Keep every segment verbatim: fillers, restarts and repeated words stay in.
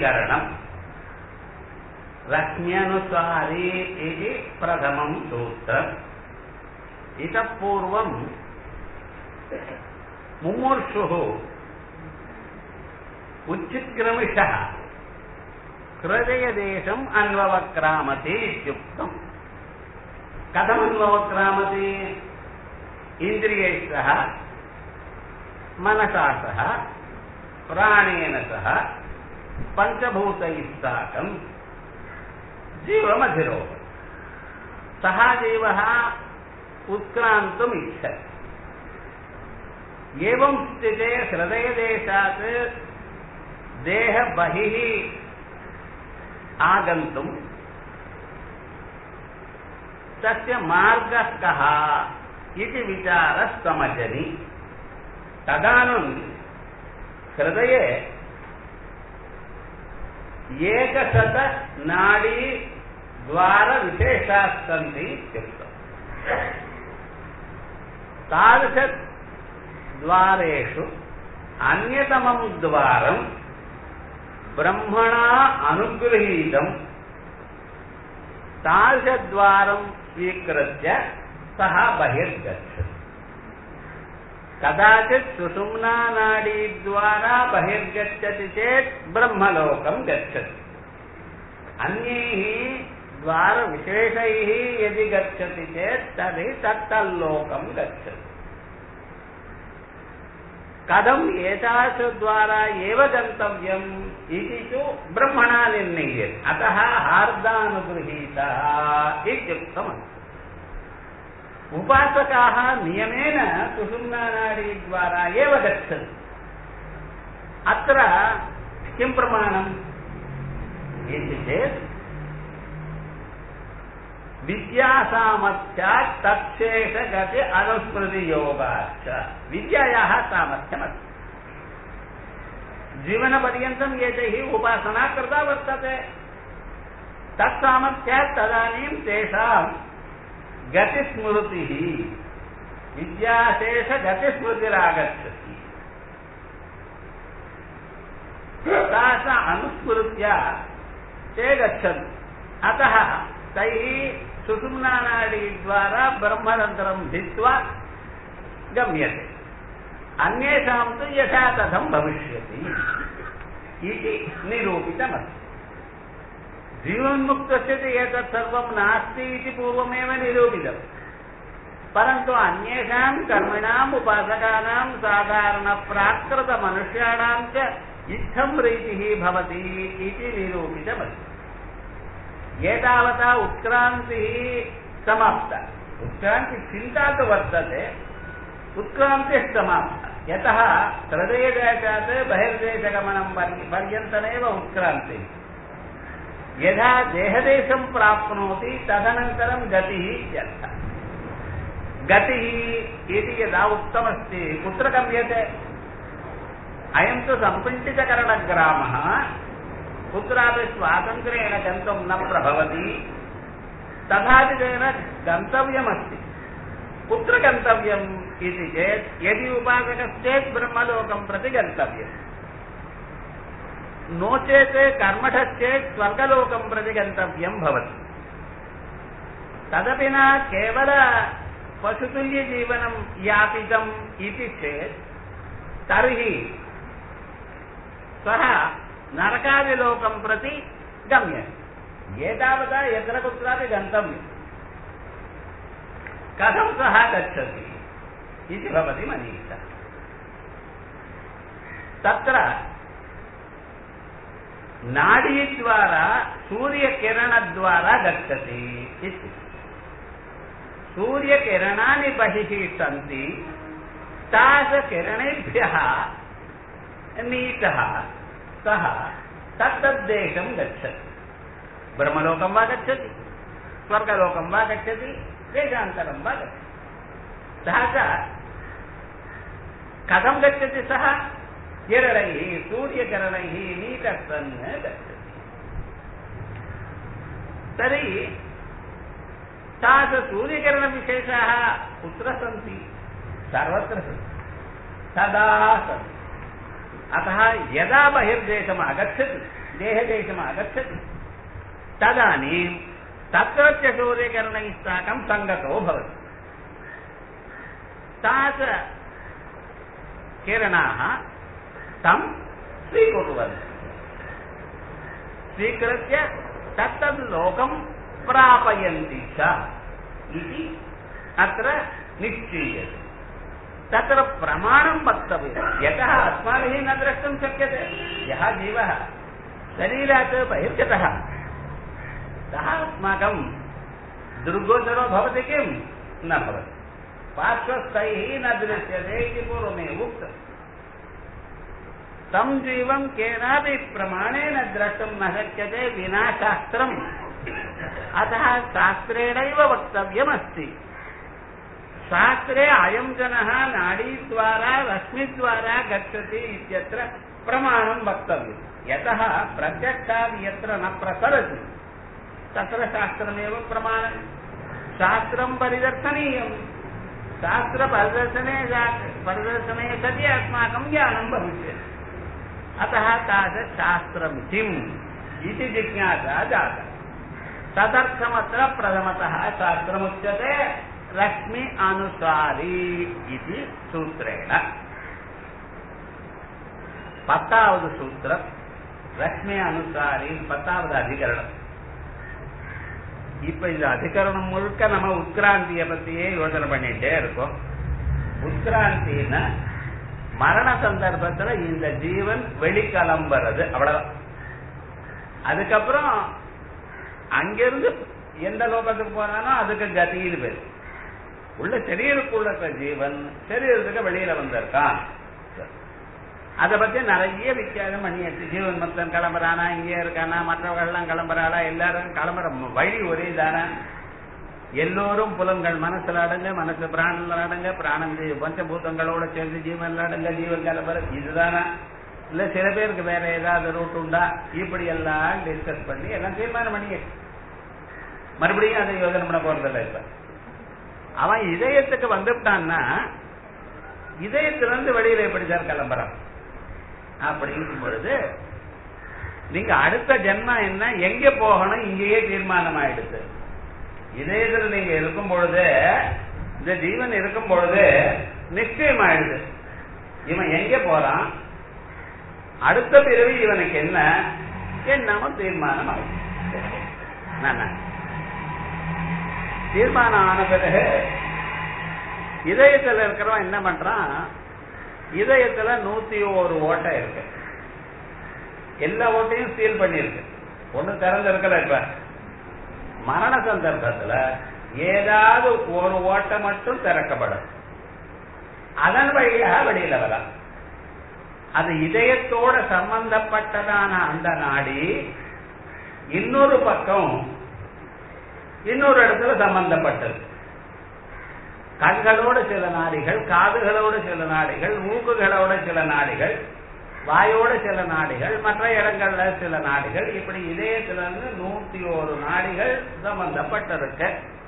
अधिकरणम् रश्म्यनुसारी इति प्रथमं सूत्रम्। इतः पूर्वं मुमुर्षुः उच्चिक्रमिषः हृदयदेशम् अन्ववक्रामति इत्युक्तम्। कथमन्ववक्रामति? इन्द्रियैः सह मनसा सह प्राणेन सह पञ्चभूतैः साकं जीवमधिरोहति। सः जीवः उत्क्रान्तुम् इच्छति। एवं स्थिते हृदयदेशात् देह बहिः आगन्तुं तस्य मार्गः कः इति विचारः समजनि। तदानीं हृदये एकशत नाडी द्वारविशेषाः सन्ति इत्युक्तम्। तादृशद्वारेषु अन्यतमं द्वारं ब्रह्मणा अनुगृहीतं। तादृशद्वारं स्वीकृत्य सः बहिर्गच्छति। कदाचित् सुषुम्ना नाडीद्वारा बहिर्गच्छति चेत् ब्रह्मलोकं गच्छति। अन्यैः द्वारविशेषैः यदि गच्छति चेत् तर्हि तत्तल्लोकं गच्छति। कथम् एतादृशद्वारा एव गन्तव्यम् इति तु ब्रह्मणा निर्णीयते। अतः हार्दानुगृहीतः इत्युक्तमस्ति। उपासकाः नियमेन सुषुम्नानाडीद्वारा एव गच्छन्ति। अत्र किं प्रमाणम् इति चेत् विद्यासामर्थ्यात् तत्शेषगति अनुस्मृतियोगाच्च। विद्यायाः सामर्थ्यमस्ति। जीवनपर्यन्तं एतैः उपासना कृता वर्तते। तत्सामर्थ्यात् तदानीं तेषां गतिस्मृतिः विद्याशेषगतिस्मृतिरागच्छति। तास अनुस्मृत्य ते गच्छन्ति। अतः तैः सुषुम्नानाडीद्वारा ब्रह्मरन्ध्रं भित्त्वा गम्यते। अन्येषां तु यथा तथं भविष्यति इति निरूपितमस्ति। जीवन्मुक्तस्य तु एतत् सर्वं नास्ति इति पूर्वमेव निरूपितम्। परन्तु अन्येषां कर्मिणाम् उपासकानां साधारणप्राकृतमनुष्याणां च इत्थं रीतिः भवति इति निरूपितमस्ति। एतावता उत्क्रान्तिः समाप्ता। उत्क्रान्तिचिन्ता तु वर्तते, उत्क्रान्तिः समाप्ता। यतः हृदयदेशात् बहिर्देशगमनं पर्यन्तमेव उत्क्रान्तिः। यदा देहदेशं प्राप्नोति तदनन्तरं गतिः इत्यर्थः। गतिः इति यदा उक्तमस्ति कुत्र गम्यते? अयं तु सम्पिण्डितकरणग्रामः कुत्रापि स्वातन्त्र्येण गन्तुं न प्रभवति। तथापि तेन गन्तव्यमस्ति। कुत्र गन्तव्यम् इति चेत् यदि उपासकश्चेत् ब्रह्मलोकं प्रति गन्तव्यम्, नो चेत् कर्मठश्चेत् स्वर्गलोकं प्रति गन्तव्यं भवति। तदपि न केवल पशुतुल्यजीवनं यापितम् इति चेत् तर्हि सः नरकादिलोकं प्रति गम्यते। एतावता यत्र कुत्रापि गन्तव्यम्। कथं सः गच्छति इति भवति मनीषा। तत्र नाडीद्वारा सूर्यकिरणद्वारा गच्छति इति। सूर्यकिरणानि बहिः सन्ति। तादृशकिरणेभ्यः नीतः सः तत्तद्देशं गच्छति। ब्रह्मलोकं वा गच्छति, स्वर्गलोकं वा गच्छति, देशान्तरं वा गच्छति। सः च कथं गच्छति? सः किरणैः, सूर्यकिरणैः नीतः सन् गच्छति। तर्हि तादृशसूर्यकिरणविशेषाः कुत्र सन्ति? सर्वत्र सन्ति, सदा सन्ति। अतः यदा बहिर्देशम् आगच्छति देहदेशम् आगच्छति तदानीं तत्रत्य सूर्यकिरणैः साकं सङ्गतो भवति तास किरणाः तं स्वीकुर्वन्ति स्वीकृत्य तत्तद् लोकं प्रापयन्ति च इति अत्र निश्चीयते तत्र प्रमाणं वक्तव्यं यतः अस्माभिः न द्रष्टुं शक्यते यः जीवः शरीरात् बहिर्गतः सः अस्माकं दृग्गोचरो भवति किं न भवति पार्श्वस्थैः न दृश्यते इति पूर्वमेव उक्तम् तं जीवं केनापि प्रमाणेन द्रष्टुं न शक्यते विना शास्त्रम् अतः शास्त्रेणैव वक्तव्यमस्ति शास्त्रे अयं जनः नाडीद्वारा रश्मिद्वारा गच्छति इत्यत्र प्रमाणं वक्तव्यं यतः प्रत्यक्षात् यत्र न प्रसरति तत्र शास्त्रमेव प्रमाणं शास्त्रं परिदर्शनीयं शास्त्रपरिदर्शने परिदर्शने सति अस्माकं ज्ञानं भविष्यति अतः तादृशशास्त्रं किम् इति जिज्ञासा जाता तदर्थमत्र प्रथमतः शास्त्रमुच्यते रश्मि अनुसारी इति सूत्रेण पत्तावद् सूत्रं रश्मि अनुसारी पत्तावद् अधिकरणम् இப்ப இந்த அதிகரணம் முழுக்க நம்ம உட்கிராந்தியை பத்தியே யோசனை பண்ணிட்டே இருக்கோம் உட்கிராந்தின்னா மரண சந்தர்ப்பத்துல இந்த ஜீவன் வெளிக்கிளம்புறது அவ்வளவுதான் அதுக்கப்புறம் அங்கிருந்து எந்த லோகத்துக்கு போனாலும் அதுக்கு கதின்னு பேரு உள்ள சரீருக்குள்ள இருக்கிற ஜீவன் சரீரத்துக்கு வெளியில வந்திருக்கான் அதை பத்தி நிறைய வித்தியாசம் பண்ணியாச்சு ஜீவன் மொத்தம் கிளம்புறானா இங்கே இருக்கானா மற்றவர்கள்லாம் கிளம்புறாளா எல்லாரும் கிளம்புற வழி ஒரே தானே எல்லோரும் புலன்கள் மனசுல அடங்க மனசு பிராணன்ல அடங்க பிராணம் பஞ்சபூதங்களோட சேர்ந்து ஜீவன்ல அடங்க ஜீவன் கிளம்புற இதுதானா இல்ல சில பேருக்கு வேற ஏதாவது ரூட் உண்டா இப்படி எல்லாம் டிஸ்கஸ் பண்ணி எல்லாம் தீர்மானம் பண்ணியாச்சு மறுபடியும் அதை யோசனை பண்ண போறதில்ல இப்ப அவன் இதயத்துக்கு வந்துட்டான்னா இதயத்திலிருந்து வெளியில எப்படிதான் கிளம்புறான் அப்படிங்கும் பொழுது நீங்க அடுத்த ஜென்மா என்ன எங்க போகணும் இங்கேயே தீர்மானம் ஆயிடுது இதயத்தில் நீங்க இருக்கும் பொழுது இந்த ஜீவன் இருக்கும் பொழுது நிச்சயம் ஆயிடுது இவன் எங்க போறான் அடுத்த பிறவி இவனுக்கு என்ன என்னமோ தீர்மானம் ஆயிடுது தீர்மானம் ஆன பிறகு இதயத்தில் இருக்கிறவன் என்ன பண்றான் இதயத்துல நூத்தி ஒரு ஓட்டை இருக்கு எல்லா ஓட்டையும் சீல் பண்ணிருக்கு ஒண்ணு திறந்து இருக்கல இப்ப மரண சந்தர்ப்பத்துல ஏதாவது ஒரு ஓட்டை மட்டும் திறக்கப்படும் அதன் வழியாக வெளியில வரலாம் அது இதயத்தோட சம்பந்தப்பட்டதான அந்த நாடி இன்னொரு பக்கம் இன்னொரு இடத்துல சம்பந்தப்பட்டது கண்களோட சில நாடிகள் காதுகளோட சில நாடிகள் மூக்குகளோட சில நாடிகள் வாயோட சில நாடிகள் மற்ற இடங்கள்ல சில நாடிகள் இப்படி இதயத்திலிருந்து நூத்தி ஒரு நாடிகள் சம்பந்தப்பட்டிருக்கு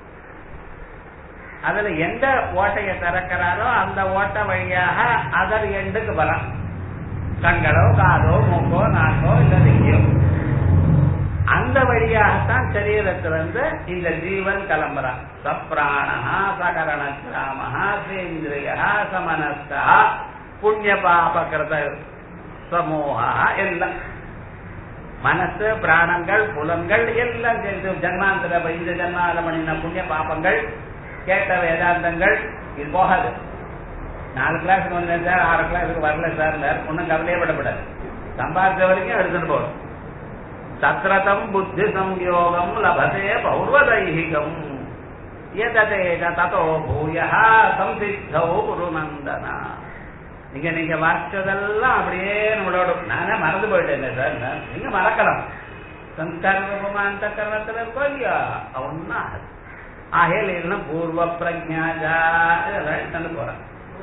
அதுல எந்த ஓட்டையை திறக்கிறாரோ அந்த ஓட்டை வழியாக அதர் எண்டுக்கு வரும் கண்களோ காதோ மூக்கோ நாக்கோ இல்ல நெய்யோ அந்த வழியாகத்தான் சரீரத்திலிருந்து இந்த ஜீவன் கிளம்புறான் சப்ராணா சகரண கிராமஹா சேந்திரியா சமனஸ்தா புண்ணிய பாபகிருத சமூகா எல்லாம் மனசு பிராணங்கள் புலன்கள் எல்லாம் சேர்ந்து ஜன்மாந்திர இந்த ஜன்மால பண்ணின புண்ணிய பாபங்கள் கேட்ட வேதாந்தங்கள் இது போகாது நாலு கிளாஸுக்கு வந்தேன் சார் ஆறு கிளாஸுக்கு வரல சார் ஒன்னும் கவலையப்படப்படாது சம்பாதிச்ச வரைக்கும் எடுத்துட்டு போகணும் சத்ரதம் புத்தி சம்யோகம் லபதே பௌர்வதைஹிகம் யததேக ததோ பூயஹ சம்சித்தௌ குருநந்தனா நீங்க நீங்க வாசிச்சதெல்லாம் அப்படியே நம்மளோட நானே மறந்து போயிட்டேன் சார் நீங்க மறக்கலாம் சம்ஸ்கார ரூபமா அந்த கரணத்துல இருக்கோ இல்லையா ஒன்னா ஆகையில இல்லைன்னா பூர்வ பிரஜாஜா தந்து போறேன்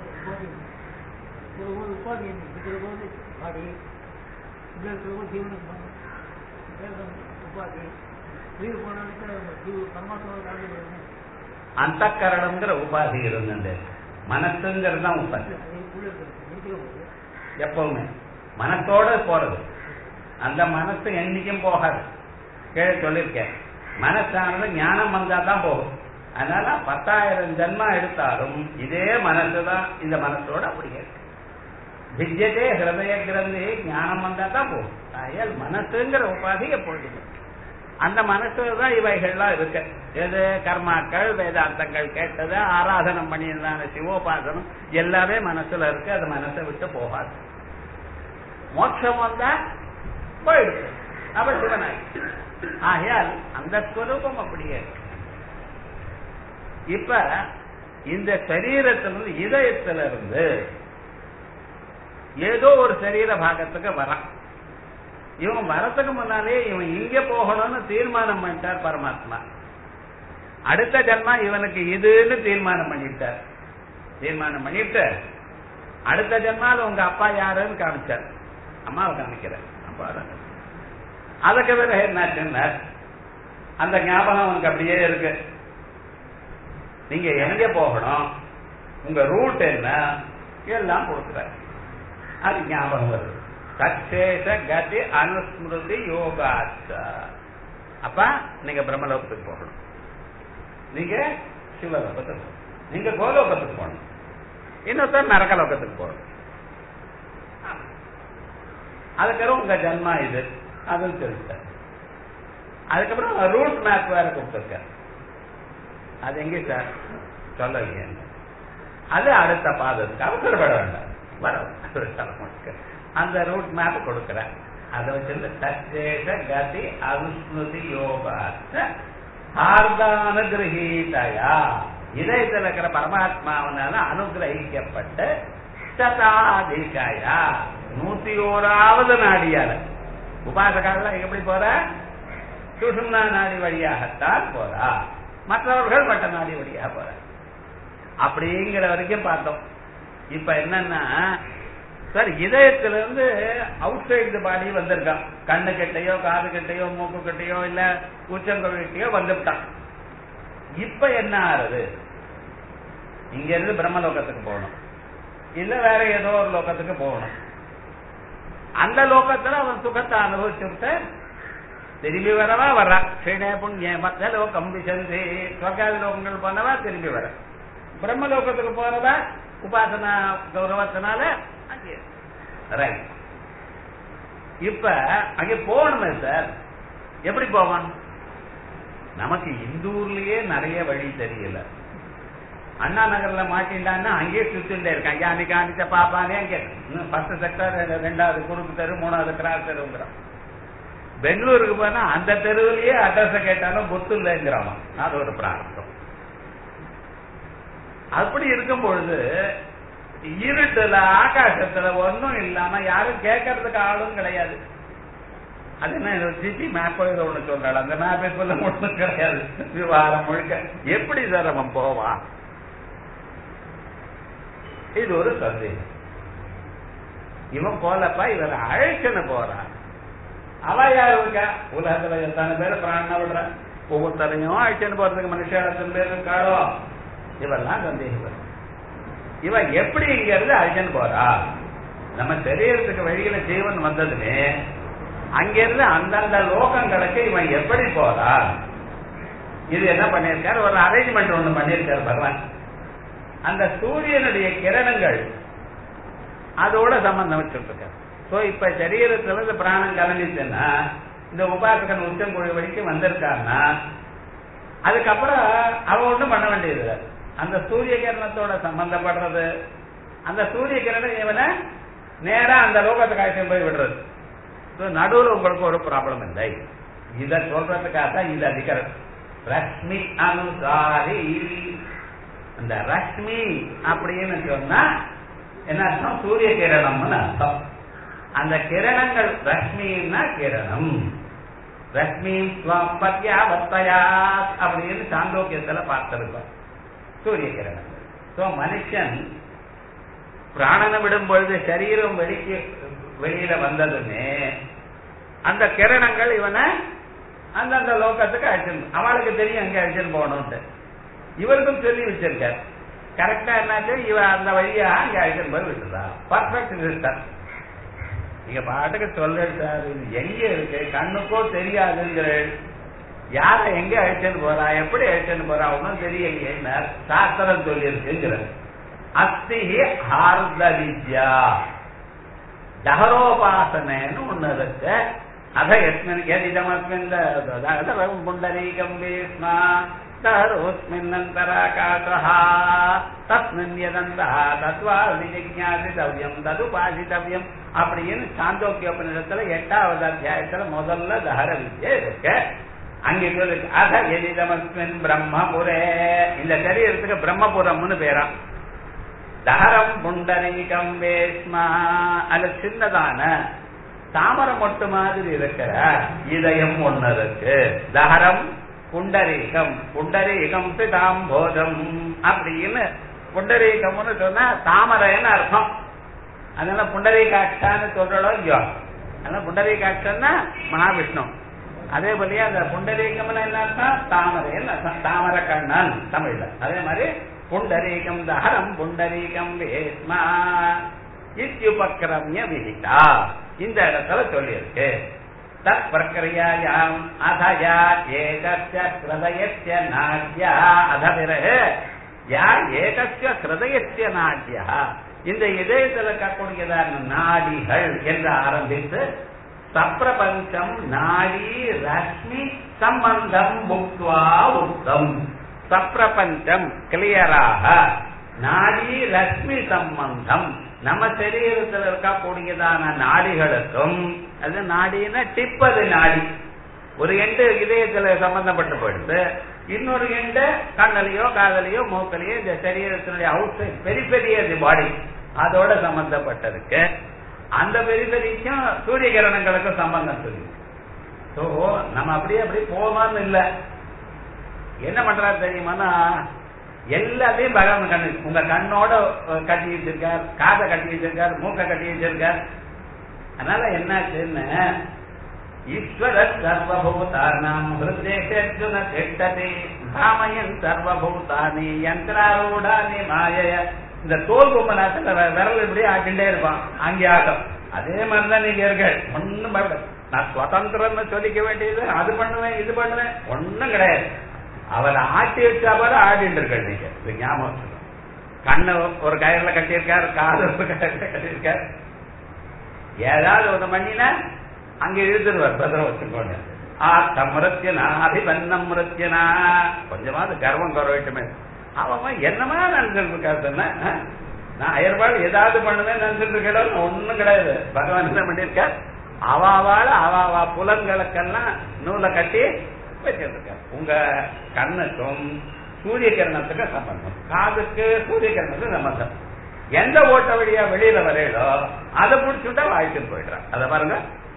அந்த கரணம்ங்கிற உபாதி இருந்தது மனசுங்கிறது தான் உபாதி எப்பவுமே மனத்தோட போறது அந்த மனசு என்னைக்கும் போகாது. கீழே சொல்லியிருக்கேன், மனசானது ஞானம் வந்தா தான் போகும். அதனால பத்தாயிரம் ஜென்மா எடுத்தாலும் இதே மனசுதான் இந்த மனசோட அப்படியே விஜயதே ஹிருதய கிரந்தி ஞானம் வந்தா தான் போகும். ஆகையால் மனசுங்கிற உபாதி எப்பொழுது அந்த மனசுதான் இவைகள்லாம் இருக்கு. எது கர்மாக்கள், வேதாந்தங்கள் கேட்டது, ஆராதனம் பண்ணியிருந்தான சிவோபாசனம் எல்லாமே மனசுல இருக்கு. அது மனசை விட்டு போகாது. மோட்சம் வந்தா போயிடுது, அவ சிவனாய். ஆகையால் அந்த ஸ்வரூபம் அப்படியே இருக்கு. இப்ப இந்த சரீரத்திலிருந்து இதயத்தில இருந்து ஏதோ ஒரு சரீர பாகத்துக்கு வரான். இவன் வரத்துக்கு முன்னாலே இவன் இங்க போகணும்னு தீர்மானம் பண்ணிட்டார் பரமாத்மா. அடுத்த ஜன்மா இவனுக்கு இதுன்னு தீர்மானம் பண்ணிட்டார். தீர்மானம் பண்ணிட்டு அடுத்த ஜன்மால உங்க அப்பா யாருன்னு காமிச்சார். அம்மாவை காமிக்கிறார். அப்பா அதுக்கு பிறகு என்ன, அந்த ஞாபகம் அவனுக்கு அப்படியே இருக்கு. நீங்க எங்க போகணும், உங்க ரூட் என்ன எல்லாம் கொடுக்குற, அது ஞாபகம் வருது. சச்சேஷ கதி அனுஸ்மிருதி யோகாச்ச. அப்ப நீங்க பிரம்மலோகத்துக்கு போகணும், நீங்க சிவலோகத்துக்கு போகணும், நீங்க கோலோகத்துக்கு போகணும், இன்னொருத்தர் நரகலோகத்துக்கு போகணும். அதுக்கப்புறம் உங்க ஜன்மா இது அதுவும் தெரிவித்த. அதுக்கப்புறம் ரூட் மேப் வேற கொடுத்துருக்க. அது எங்க சார் சொல்லலையே, அது அடுத்த பாதத்துக்கு அவசரப்பட வேண்டாம், வர அந்த ரூட் மேப் கொடுக்கிற. அதை வச்சிருந்து சச்சேஷ கதி அனுஸ்மிருதி யோகாச்ச ஆர்தானுகிரகீதயா, இதயத்தில் இருக்கிற பரமாத்மாவனால அனுகிரகிக்கப்பட்ட சதாதிகாயா நூத்தி ஓராவது நாடியால. உபாசகால எப்படி போற, சுஷும்னா நாடி வழியாகத்தான் போறா, மற்றவர்கள் மற்ற நாடி வழியாக போற. அப்படிங்கிற வரைக்கும் பார்த்தோம். இப்ப என்னன்னா சார், இதயத்திலிருந்து அவுட் சைடு பாடி வந்திருக்கான். கண்ணு கிட்டையோ காது கிட்டையோ மூக்கு கிட்டையோ இல்ல உச்சங்கொழிட்டையோ வந்துவிட்டான். இப்ப என்ன ஆறுது, இங்க இருந்து பிரம்மலோகத்துக்கு போகணும், இல்ல வேற ஏதோ ஒரு லோகத்துக்கு போகணும். அந்த லோகத்துல அவன் சுகத்தை அனுபவிச்சுட்டு திரும்பி வரவா வர்றா. ஸ்ரீனே புண்ணிய மத்த லோகம் விசந்தி, சொர்க்காதி லோகங்கள் போனவா திரும்பி வர. பிரம்மலோகத்துக்கு போறவா உபாசனா கௌரவத்தினால அங்கே. இப்ப அங்கே போகணுமே சார், எப்படி போவான்? நமக்கு இந்த ஊர்லயே நிறைய வழி தெரியல. அண்ணா நகர்ல மாட்டின்டான்னா அங்கேயே சுத்திட்டே இருக்கான். அன்னைக்கு அன்னைச்ச பாப்பானே அங்கே பத்து செக்டர், ரெண்டாவது குறுக்கு தெரு, மூணாவது கிராஸ் தெருங்கிறான். பெங்களூருக்கு போனா அந்த தெருவிலேயே அட்ரஸ் கேட்டாலும் பொத்து இல்லைங்கிறான். அது ஒரு பிரார்த்தம். அப்படி இருக்கும் பொழுது இருட்டுல ஆகாசத்துல ஒன்னும் இல்லாம யாரும் கேட்கறதுக்கு ஆளும் கிடையாது. அது என்ன சிட்டி மேப் ஒண்ணு சொல்றாள், அந்த மேப் சொல்ல ஒண்ணும் கிடையாது. விவகாரம் முழுக்க எப்படி சார் அவன் போவான்? இது ஒரு சந்தேகம். இவன் போலப்பா, இவன் அழைச்சுன்னு போறான். அவ யாரு இருக்கா? உலகத்துல எத்தனை பேர் பிராண விடுற, ஒவ்வொருத்தரையும் அழைச்சுன்னு போறதுக்கு மனுஷன் எத்தனை பேர் இருக்காளோ, இவெல்லாம் சந்தேகம். இவன் எப்படி இங்க இருந்து அழைச்சுன்னு போறா? நம்ம தெரியறதுக்கு வழியில ஜீவன் வந்ததுமே அங்கிருந்து அந்தந்த லோகங்களுக்கு இவன் எப்படி போறா? இது என்ன பண்ணிருக்காரு, ஒரு அரேஞ்ச்மெண்ட் ஒண்ணு பண்ணிருக்காரு பகவான். அந்த சூரியனுடைய கிரணங்கள் அதோட சம்பந்தம் வச்சிருக்காரு. சோ இப்ப சரீரத்துல இந்த பிராணம் கலந்துச்சுன்னா, இந்த உபாசகன் உச்சங்குழி வரைக்கும் வந்திருக்காருன்னா, அதுக்கப்புறம் அவன் ஒண்ணும் பண்ண வேண்டியது. அந்த சூரிய கிரணத்தோட சம்பந்தப்படுறது, அந்த சூரிய கிரணம் இவனை நேரா அந்த லோகத்தை காய்ச்சி போய் விடுறது. நடுவில் உங்களுக்கு ஒரு ப்ராப்ளம் இல்லை. இத சொல்றதுக்காக இது அதிகாரம். ரஷ்மி அனுசாரி, அந்த ரஷ்மி அப்படின்னு சொன்னா என்ன அர்த்தம்? சூரிய கிரணம்னு அர்த்தம். அந்த கிரணங்கள் ரஷ்மின்னா கிரணம். ரஷ்மி ஸ்வம்பத்யா வத்தயா அப்படின்னு சாந்தோக்கியத்துல பார்த்திருக்கோம். சூரிய கிரணங்கள். சோ மனுஷன் பிராணனை விடும் பொழுது சரீரம் வெளிக்கு வெளியில வந்ததுமே அந்த கிரணங்கள் இவனை அந்தந்த லோகத்துக்கு அழைச்சிரு. அவளுக்கு தெரியும் அங்க அழைச்சின்னு போகணும்ட்டு. இவருக்கும் சொல்லி வச்சிருக்காரு. கரெக்டா என்னாச்சு, இவ அந்த வழியா அங்க அழைச்சின்னு போய் விட்டுறா. Perfect system. நீங்க பாட்டுக்கு சொல்றாரு, இது எங்க இருக்கு கண்ணுக்கோ தெரியாதுங்கிற யார எங்க அழைச்சுன்னு போறா, எப்படி அழைச்சுன்னு போறா ஒன்னும் தெரியலையே, சாஸ்திரம் சொல்லி இருக்குங்கிற. அஸ்தி ஹார்த வித்யா தஹரோபாசனன்னு ஒண்ணு இருக்கு. அத எஸ்மின் எதிதமஸ்மின் புண்டரீகம் வேஸ்மா தஹரோஸ்மின்னந்தராகாசஹா தஸ்மின் யதந்தஹ தத்வா விஜிஞாசிதவ்யம் ததுபாசிதவ்யம் அப்படின்னு சாந்தோக்கிய உபநிஷத்துல எட்டாவது அத்தியாயத்துல முதல்ல தஹர வித்யா இருக்கு. அங்கே சொல்லு அத எதிதமஸ்மின் பிரம்மபுரே, இந்த சரீரத்துக்கு பிரம்மபுரம்னு பேரா. தஹரம் புண்டரீகம் வேஸ்மா, அது சின்னதான தாமரை மொட்டு மாதிரி இருக்கிற இதயம் ஒண்ணு இருக்கு. தஹரம் புண்டரீகம், புண்டரீகம் சிதாம்போதம் அப்படின்னு புண்டரீகம்னு சொன்னா தாமரைன்னு அர்த்தம். அதனால புண்டரீகாட்சான்னு சொல்றோம் இல்லையோ, அதனால புண்டரீகாட்சன்னா மகாவிஷ்ணு. அதே போலயே அந்த புண்டரீகம்னு என்ன அர்த்தம், தாமரைன்னு அர்த்தம், தாமரை கண்ணன் தமிழ்ல. அதே மாதிரி புண்டரீகம் தஹரம் புண்டரீகம் வேஸ்மா இத்யுபக்ரம்ய விதிதா இந்த இடத்துல சொல்லியிருக்கு. தத் பிரக்ரியாயாம் அதயா ஏகஸ்ய ஹிருதயஸ்ய நாட்யா, அத பிறகு யா ஏகஸ்ய ஹிருதயஸ்ய நாட்யா, இந்த இதயத்தில் இருக்கக்கூடியதான நாடிகள் என்று ஆரம்பித்து சப்ரபஞ்சம் நாடி ரஷ்மி சம்பந்தம் புக்வா உத்தம். சப்ரபஞ்சம் கிளியராக நாடி ரஷ்மி சம்பந்தம் நம்ம சரீரத்தில் இருக்கக்கூடியதான நாடிகளுக்கும், அது நாடினா டிப்பது நாடி, ஒரு எண்டு இதயத்துல சம்பந்தப்பட்டு போயிடுது, இன்னொரு எண்டு கண்ணலையோ காதலையோ மூக்கலையோ இந்த சரீரத்தினுடைய அவுட் சைட் பெரிபெரிய பாடி அதோட சம்பந்தப்பட்டிருக்கு. அந்த பெரிபெரிக்கும் சூரிய கிரணங்களுக்கும் சம்பந்தம் சொல்லி. சோ நம்ம அப்படியே அப்படி போகணும்னு இல்லை. என்ன பண்றாரு தெரியுமானா, எல்லாத்தையும் பகவான் கண்ணு உங்க கண்ணோட கட்டி வச்சிருக்கார், காதை கட்டி வச்சிருக்கார், மூக்க கட்டி வச்சிருக்கார். அதனால என்னாச்சுன்னு ஈஸ்வர சர்வபூதானாம் ஹிருதேஷர்ஜுன திஷ்டதி காமயன் சர்வபூதானி யந்திராரூடானி மாயய. இந்த தோல் பொம்மநாட்டில் விரல் இப்படி ஆக்கிண்டே இருப்பான் அங்கே ஆட்டம். அதே மாதிரிதான் நீங்க இருக்க ஒன்னும் நான் சுதந்திரம்னு சொல்லிக்க வேண்டியது, அது பண்ணுவேன் இது பண்ணுவேன் ஒன்னும் கிடையாது. அவரை ஆட்டி வச்சா போல ஆடிட்டு இருக்க நீங்க. இது ஞாபகம். கண்ணு ஒரு கயிறுல கட்டியிருக்காரு, காது ஒரு கயிறுல கட்டியிருக்காரு, ஏதாவது ஒண்ணு பண்ணினா அங்க இழுத்துருவார், பத்திரம் வச்சுக்கோங்க. ஆத்த முரத்தியனா அபிபன்னம் முரத்தியனா, கொஞ்சமாவது கர்வம் குறவிட்டுமே. அவன் என்னமா நினைச்சிட்டு இருக்காரு, நான் அயர்வாள் ஏதாவது பண்ணுவேன் நினைச்சிட்டு இருக்கேன், ஒண்ணும் கிடையாது. பகவான் என்ன பண்ணிருக்கார், அவாவால அவாவா புலன்களுக்கெல்லாம் நூலை கட்டி வச்சிருக்க. உங்க கண்ணுக்கும் சூரிய கிரணத்துக்கு சம்பந்தம், காதுக்கு சூரிய கிரணத்துக்கு சம்பந்தம். எந்த ஓட்ட வழியா வெளியில வரையிலோ அதை புடிச்சுட்டா வாழ்க்கைன்னு போயிடுறான். அத பாருங்க,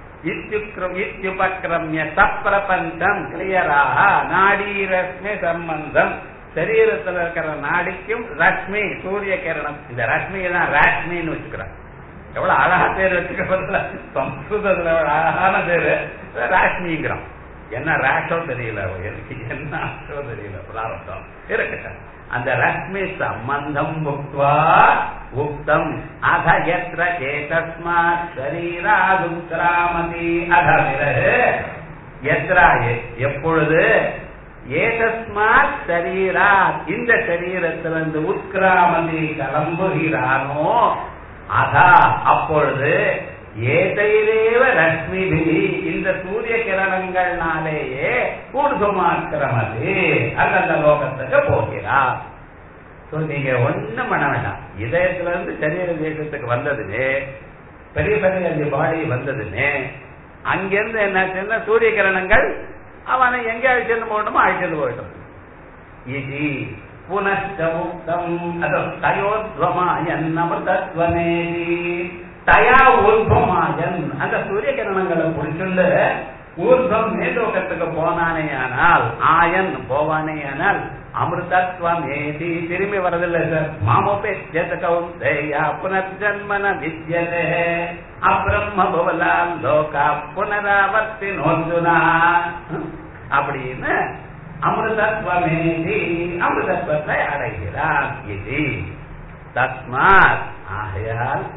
இத்யுபக்ரம்ய சப்ரபஞ்சம் கிளியராக நாடி ரஷ்மி சம்பந்தம். சரீரத்தில் இருக்கிற நாடிக்கும் ரஷ்மி சூரிய கிரணம், இந்த ரஷ்மியை தான் ராஷ்மின்னு வச்சுக்கிறான். எவ்வளவு அழகா பேர் வச்சுக்கிறதுல சம்ஸ்கிருதத்துல அழகான பேரு ராஷ்மிங்கிறான். என்ன ராஷோ தெரியல, என்ன ஆஷோ தெரியல, பிராரப்தம் இருக்கட்ட. அந்த ரஷ்மி சம்பந்தம் புக்வா உக்தம் அத யத்ர ஏதஸ்மாத் ஷரீராதுக்ராமதி. அத பிறகு யத்ரா எப்பொழுது ஏதஸ்மாத் ஷரீராத் இந்த சரீரத்திலிருந்து உத்கிராமதி கிளம்புகிறானோ அதா அப்பொழுது ஏதையிலேவ ரஷ்மிபி இந்த சூரிய கிரணங்கள்னாலேயே ஊர்துமாக்கிரமதி அந்தந்த லோகத்துக்கு போகிறார். நீங்க ஒண்ணும் பண்ண வேண்டாம். இதயத்துல இருந்து சரீர தேசத்துக்கு வந்ததுன்னு பெரிய பெரிய அந்த பாடி வந்ததுன்னு அங்கிருந்து என்ன சூரிய கிரணங்கள் அவனை எங்க அழிச்சிருந்து போகணுமோ அழிச்சிருந்து போயிட்டோம். இது புனஷ்டம் அதோ தயோத்வமாயன் அமிர்தத்வமேதி தயா ஊர்வமாயன் அந்த சூரிய கிரணங்களை புடிச்சுண்டு ஊர்வம் மேலோகத்துக்கு போனானே ஆனால் ஆயன் போவானே ஆனால் அமிர்தத்வமேதி திரும்பி வரதில்லை சார். மாமோபேத்யதகம் தேயா புனர்ஜன்மன வித்யதே அப்ரம்ம பவலாம் லோகா புனராவர்த்தினோர்ஜுனா அப்படின்னு அமிர்தத்வமேதி அமிர்தத்வத்தை அடைகிறார். இது தஸ்மாத் ஆகையால்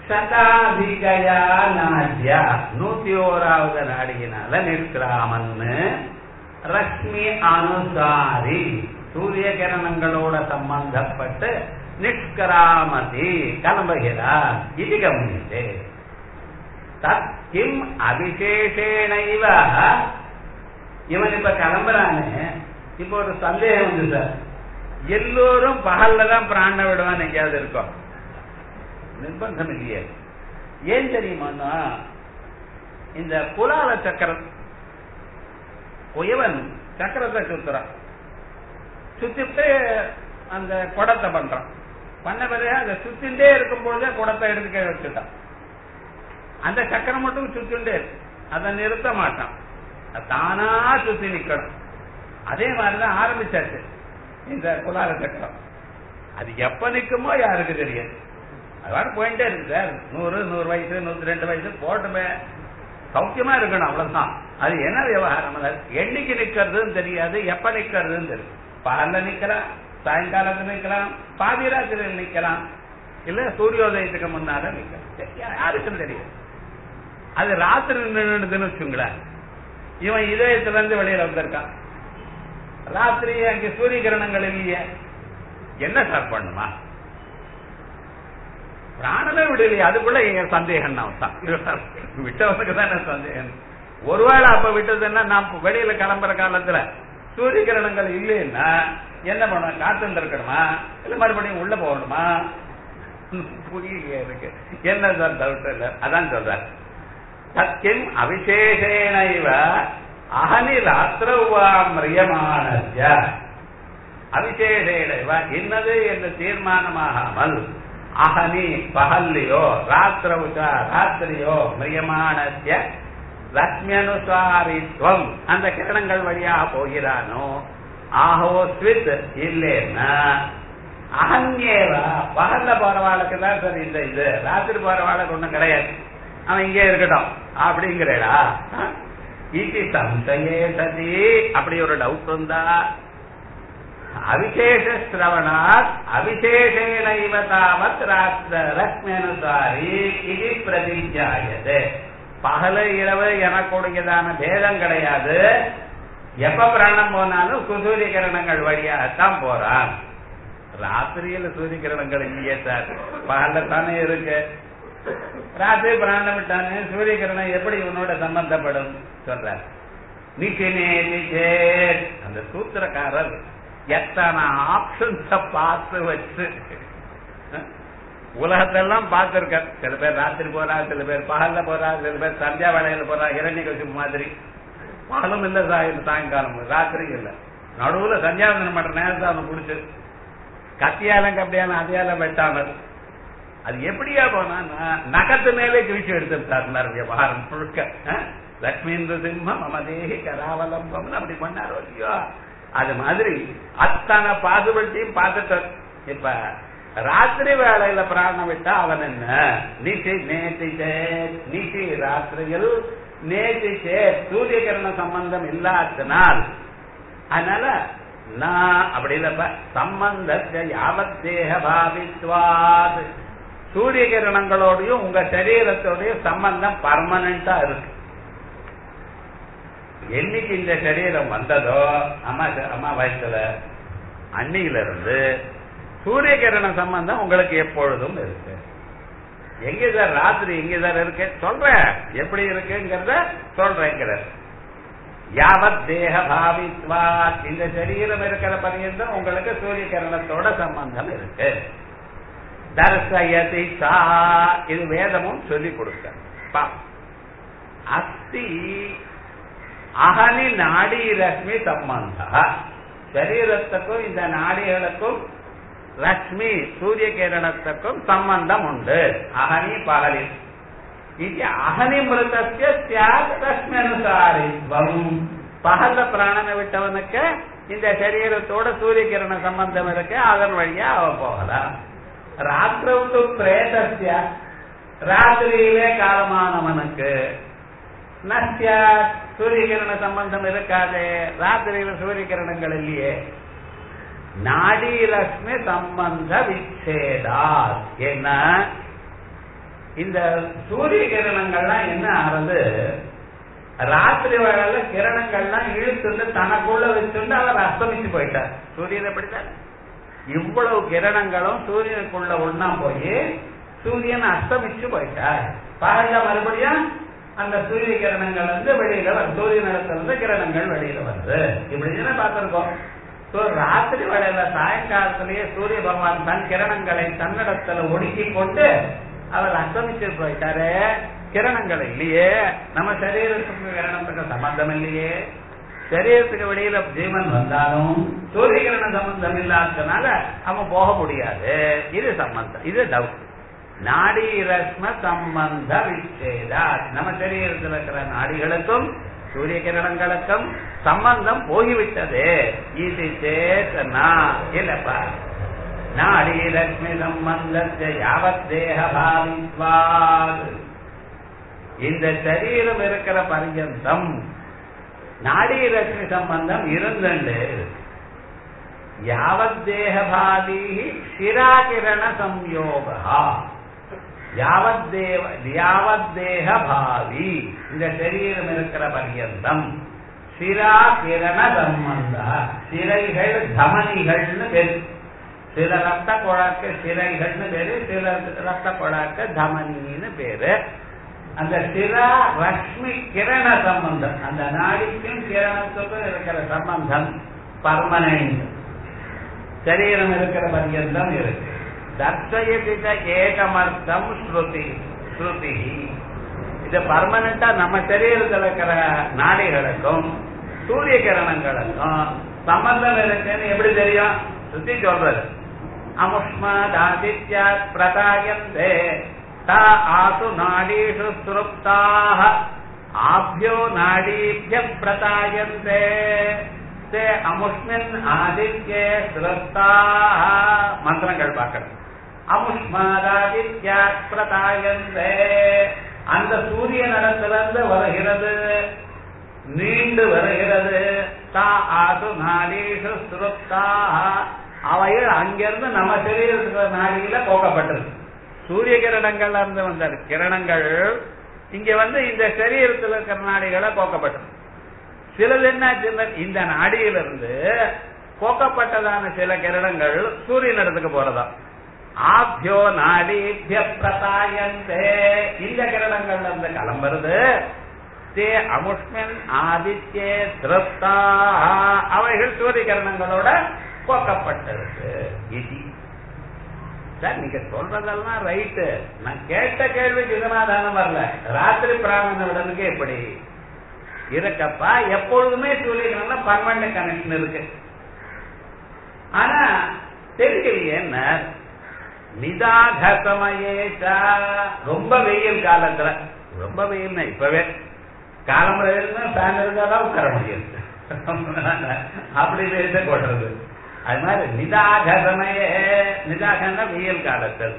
சதாதிகயா நாட்யா நூத்தி ஓராவது நாடியினால நிற்கிறாமன்னு ரஷ்மி அனுசாரி சூரிய கிரணங்களோட சம்பந்தப்பட்டு நிஷ்கராமதி கிளம்புகிறார். இது கவனித்து தத் கிம் அபிசேஷேனைவ இவன் இப்ப கிளம்புறானே. இப்ப ஒரு சந்தேகம் வந்து சார், எல்லோரும் பகல்ல தான் பிராண விடுவான்னு எங்கேயாவது இருக்கும்? நிர்பந்தம் இல்லையே. ஏன் தெரியுமா? இந்த புலால சக்கரம் குயவன் சக்கரத்தை சுத்துறான், சுத்திட்டு அந்த குடத்தை பண்றான். பண்ண பிறகு அதை சுத்திண்டே இருக்கும் பொழுதே குடத்தை எடுத்து வச்சுட்டான். அந்த சக்கரம் மட்டும் சுத்திண்டே இருக்கு, அதை நிறுத்த மாட்டான், தானா சுத்தி நிக்கணும். அதே மாதிரிதான் ஆரம்பிச்சாச்சு இந்த குலால சக்கரம். அது எப்ப நிக்குமோ யாருக்கு தெரியாது, அதோட போயிட்டே இருக்கு சார். நூறு நூறு வயசு நூத்தி ரெண்டு வயசு போட்டுமே சௌக்கியமா இருக்கணும், அவ்வளவுதான். அது என்ன விவகாரம்? என்னைக்கு நிக்கிறதுன்னு தெரியாது, எப்ப நிக்கிறதுன்னு தெரியும். பகல்ல நிக்கலாம், சாயங்காலத்துல நிக்கலாம், பாதிராத்திரியில் நிக்கலாம், இல்ல சூரியோதயத்துக்கு முன்னால நிக்கலாம், யாருக்கும் தெரியும். அது ராத்திரி நின்றுன்னு வச்சுங்களேன். இவன் இதயத்துல இருந்து வெளியில வந்திருக்கான், ராத்திரி அங்கே சூரிய கிரணங்கள் இல்லையே, என்ன சார் பண்ணுமா? பிராணமே விடலையே, அதுக்குள்ள எங்க சந்தேகம் தான் விட்டவனுக்கு தான் சந்தேகம். ஒருவேளை அப்ப விட்டதுன்னா நான் வெளியில கிளம்புற காலத்துல சூரிய கிரணங்கள் இல்லைன்னா என்ன பண்ண? காத்து இருக்கணுமா இல்ல மறுபடியும் உள்ள போகணுமா? புரியலையே இருக்கு. என்ன சார் டவுட் இல்ல, அதான் சொல்ற. சத்தியம் அவிசேஷேனைவ அகனி ராத்திரவா மிரியமானஸ்ய அவிசேஷேனைவ என்னது என்று தீர்மானமாகாமல் அகனி பகல்லையோ ராத்திரவுச்சா ராத்திரியோ மிரியமானஸ்ய ரஷ்மியனுசாரித்வம் அந்த கிரணங்கள் வழியாக போகிறானோ ஆஹோ ஸ்வித் இல்லைன்னா அகங்கேவா பகல்ல போறவாளுக்கு தான் சரி இந்த இது, ராத்திரி போறவாளுக்கு ஒண்ணும் கிடையாது, அவன் இங்கே இருக்கட்டும் அப்படிங்கிறடா. இது சம்சயே சதி அப்படி ஒரு டவுட் இருந்தா அவிசேஷ சிரவணாத் அவிசேஷேனைவ தாவத் ரஷ்மியனுசாரி இது பிரதிஜாயது. பகல இரவு எனக்கூடியதான பேதம் கிடையாது, எப்ப பிராணம் போனாலும் சூரிய கிரணங்கள் வழியாகத்தான் போறான். ராத்திரியில சூரிய கிரணங்கள் இல்லையே சார், பகல்ல தானே இருக்கு. ராத்திரி பிராணம் விட்டானே சூரிய கிரணம் எப்படி உன்னோட சம்பந்தப்படும் சொல்ற. நிச்சயமே நிச்சயம் அந்த சூத்திரக்காரர் எத்தனை ஆப்ஷன்ஸ பார்த்து வச்சு உலகத்தெல்லாம் பார்த்திருக்க. சில பேர் ராத்திரி போறா, சில பேர் பகல்ல போறா, சில பேர் சந்தியா வேலையில போறா, இரண்ய கசிப்பு மாதிரி. பகலும் இல்ல, சாயங்காலம் ராத்திரி இல்ல, நடுவுல சந்தியாவந்தனம் பண்ற நேரத்தை அவன் குடிச்சு கத்தியாலம் கப்படியாலும் அதையால வெட்டாமல் அது எப்படியா போனா நகத்து மேலே கிழிச்சு எடுத்துட்டார் விவகாரம் முழுக்க. லட்சுமீந்திர சிம்மம் மமதேகி கராவலம்பம் அப்படி பண்ணாரோ இல்லையோ, அது மாதிரி அத்தனை பாதுபட்டியும் பார்த்துட்டு இப்ப ராத்திரி வேளையில பிராணம் விட்டா அவன் என்ன நீச்சி நேற்று நீச்சி ராத்திரியில் நேற்று சூரிய கிரண சம்பந்தம் இல்லாதனால் அதனால நான் அப்படி இல்லப்ப சம்பந்தத்தை யாவத் தேக பாவித்வாத் சூரிய கிரணங்களோடையும் உங்க சரீரத்தோடைய சம்பந்தம் பர்மனண்டா இருக்கு. என்னைக்கு இந்த சரீரம் வந்ததோ அம்மா அம்மா வயசுல அன்னியில இருந்து சூரிய கிரண சம்பந்தம் உங்களுக்கு எப்பொழுதும் இருக்கு. எங்க சார் ராத்திரி எங்க சார் இருக்கு சொல்றேன், எப்படி இருக்குங்கிறத சொல்றேங்கிற. யாவத் தேக பாவித்வா இந்த சரீரம் இருக்கிற பரியந்தம் உங்களுக்கு சூரிய கிரணத்தோட சம்பந்தம் இருக்கு. தர்சயதி சா இது வேதமும் சொல்லி கொடுக்க. அஸ்தி அகனி நாடி ரஷ்மி சம்பந்த சரீரத்துக்கும் இந்த நாடிகளுக்கும் லட்சுமி சூரிய கிரணத்துக்கும் சம்பந்தம் உண்டு. அகனி பகலில் இது அகனி மிருதஸ்ய ஸ்யாத் ரஷ்மி அனுசாரித்வம் பகல்ல பிராணனை விட்டவனுக்கு இந்த சரீரத்தோட சூரிய கிரண சம்பந்தம் இருக்கு, அதன் வழியா அவன் போகலாம். ராத்திரவுக்கு பிரேதஸ்ய ராத்திரியிலே காலமானவனுக்கு நஸ்யா சூரிய கிரண சம்பந்தம் இருக்காது, ராத்திரியில சூரிய கிரணங்கள் இல்லையே. நாடி லட்சுமி சம்பந்த விச்சேதா என்ன இந்த சூரிய கிரணங்கள்லாம் என்ன ஆறுது, ராத்திரி வேளையில கிரணங்கள்லாம் இழுத்துட்டு தனக்குள்ள வச்சுட்டு அவர் அஸ்தமிச்சு போயிட்டார். சூரியன் எப்படித்தான் இவ்வளவு கிரணங்களும் சூரியனுக்குள்ள ஒன்னா போய் சூரியன் அஸ்தமிச்சு போயிட்டார். பகல்ல மறுபடியும் அந்த சூரிய கிரணங்கள் வந்து வெளியில வந்து சூரிய நிலத்துல இருந்து கிரணங்கள் வெளியில வருது. இப்படின்னு பார்த்திருக்கோம். ராத்திரி வேளையில சாயங்காலத்திலேயே சூரிய பகவான் தன் கிரணங்களை தன்னிடத்துல ஒடுக்கி கொண்டு அவர் அஸ்தமிச்சு போயிட்டாரு. கிரணங்கள் இல்லையே, நம்ம சரீரத்துக்கு கிரணத்துக்கு சம்பந்தம் இல்லையே. சரீரத்துக்கு வெளியில ஜீவன் வந்தாலும் சூரிய கிரண சம்பந்தம் இல்லாததுனால அவன் போக முடியாது. இது சம்பந்தம், இது டவுட். நாடி ரத்ன சம்பந்த விச்சேதா. நம்ம சரீரத்தில் இருக்கிற நாடிகளுக்கும் சூரிய கிரணங்களுக்கும் சம்பந்தம் போய்விட்டது. இது சேத்தனா இல்லப்பா. நாடி ரத்மி சம்பந்தத்தை யாவத் தேக பாவித்வாத். இந்த சரீரம் இருக்கிற பர்யந்தம் நாடி ரத்மி சம்பந்தம் இருந்துண்டு யாவத் தேக பாவி சிராகிரண சம்யோகா. யாவத் தேவ யாவத் தேக பாவி இந்த சரீரம் இருக்கிற பர்யந்தம் சிரா கிரண சம்பந்த. சிரைகள் தமனிகள்னு பேரு. சில ரத்த குழாக்கு சிரைகள்னு பேரு, சில ரத்த குழாக்கு தமனின்னு பேரு. அந்த சிரா ரஷ்மி கிரண சம்பந்தம், அந்த நாடிக்கும் கிரணத்துக்கும் இருக்கிற சம்பந்தம் பர்மனன்ட். சரீரம் இருக்கிற பர்யந்தம் இருக்கு. தர்சயதித ஏகமர்த்தம் ஸ்ருதி ஸ்ருதி. இது பர்மனண்டா நம்ம சரீரத்தில் இருக்கிற நாடிகளுக்கும் சூரிய கிரணங்களுக்கும் சம்பந்தம் இருக்குன்னு எப்படி தெரியும்? ஸ்ருதி சொல்றது. அமுஷ்மதாதித்யாத் பிரதாயந்தே தா ஆசு நாடீஷு ஸ்ருப்தாஹ ஆப்யோ நாடீப்ய பிரதாயந்தே தே அமுஷ்மின் ஆதித்யே ஸ்ருப்தாஹ. மந்திரங்கள் பார்க்கணும். அமுஷ்மதாதித்யாத் பிரதாயந்தே, அந்த சூரிய நடத்திலிருந்து வருகிறது, நீண்டு வருகிறது. தா ஆசு நாடீஷு ஸ்ருப்தாஹ, அவைகள் அங்கிருந்து நம்ம சரீரத்துக்கு நாடியில போக்கப்பட்டிருக்கு. சூரிய கிரணங்கள்ல இருந்து வந்த கிரணங்கள் இங்க வந்து இந்த சரீரத்தில் இருக்கிற நாடிகளை போக்கப்பட்டிருக்கு. சிலது என்ன, இந்த நாடியிலிருந்து போக்கப்பட்டதான சில கிரணங்கள் சூரியன் இடத்துக்கு போறதா. ஆப்யோ நாடிபிய பிரதாயந்தே, இந்த கிரணங்கள்ல இருந்து கிளம்புறது. தே அமுஷ்மின் ஆதித்யே திருப்தா, அவைகள் சூரிய கிரணங்களோட போக்கப்பட்டிருக்கு. இது சார் நீங்க சொல்றதெல்லாம் ரைட்டு. நான் கேட்ட கேள்விக்கு இதனாதானம் வரல. ராத்திரி பிராணன விடனுக்கு எப்படி இருக்கப்பா, எப்பொழுதுமே சூரியன் பர்மனன்ட் கனெக்ஷன் இருக்கு. ஆனா தெரியலையே என்ன நிதாகசமயேச்சா. ரொம்ப வெயில் காலத்துல, ரொம்ப வெயில்னா இப்பவே காலம்புற ஃபேன் இருந்தாதான் உட்கார முடியாது, அப்படி பேச போடுறது. அது மாதிரி நிதாகசமயே, நிதாகன வெயில் காலத்தில்,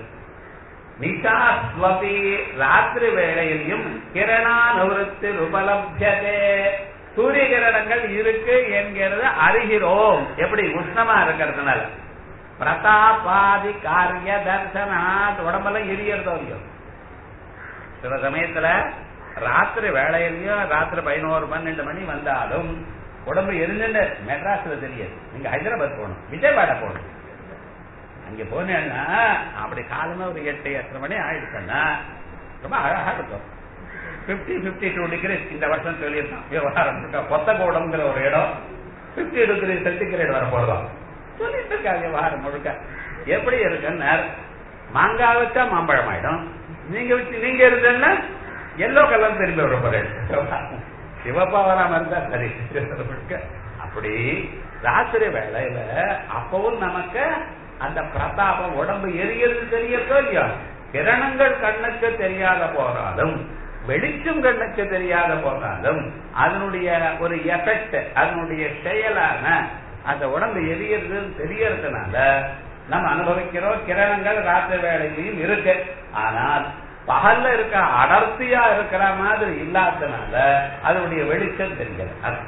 நிசாஸ்வபி ராத்திரி வேளையிலும் கிரணானுவருத்தி உபலப்யதே, சூரிய கிரணங்கள் இருக்கு என்கிறது அறிகிறோம். எப்படி? உஷ்ணமா இருக்கிறதுனால. பிரதாபாதி காரிய தர்சனாத், உடம்பெல்லாம் எரியறதோ இல்லையோ. சில சமயத்துல ராத்திரி வேளையிலையும் ராத்திரி பதினோரு பன்னெண்டு மணி வந்தாலும் உடம்பு எரிஞ்சுட்டு மெட்ராஸ்ல தெரியாது. நீங்க ஹைதராபாத் போகணும், விஜயவாடா போகணும். அங்க போனேன்னா அப்படி காலமே ஒரு எட்டு எட்டரை மணி ஆயிடுச்சுன்னா ரொம்ப அழகா இருக்கும். பிப்டி பிப்டி டூ டிகிரிஸ் இந்த வருஷம் சொல்லியிருக்கான் விவகாரம். கொத்தகோடம்ங்கிற ஒரு இடம் பிப்டி டிகிரி சென்டிகிரேட் வர போடுறோம் சொல்லிட்டு இருக்காங்க. விவகாரம் முழுக்க எப்படி இருக்குன்னு, மாங்காய் வச்சா மாம்பழம் ஆயிடும், நீங்க வச்சு நீங்க இருந்தேன்னா எல்லோ கலர் திரும்பி விட போறேன். சிவப்பா வராம இருந்தா சரி. அப்படி ராத்திரி வேளையில அப்பவும் நமக்கு அந்த பிரதாபம் உடம்பு எரியது தெரியறதோ இல்லையா. கிரணங்கள் கண்ணுக்கு தெரியாத போறாலும், வெளிச்சம் கண்ணுக்கு தெரியாத போறாலும், அதனுடைய ஒரு எஃபெக்ட், அதனுடைய செயலான அந்த உடம்பு எரியறது தெரியறதுனால நம்ம அனுபவிக்கிறோம். கிரணங்கள் ராத்திரி வேளையிலையும் இருக்கு. ஆனால் பகல்ல இருக்க அடர்த்தியா இருக்கிற மாதிரி இல்லாதனால அதனுடைய வெளிச்சம் தெரிகிறது.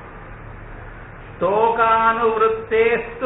ஸ்தோகானுவருத்தேஸ்து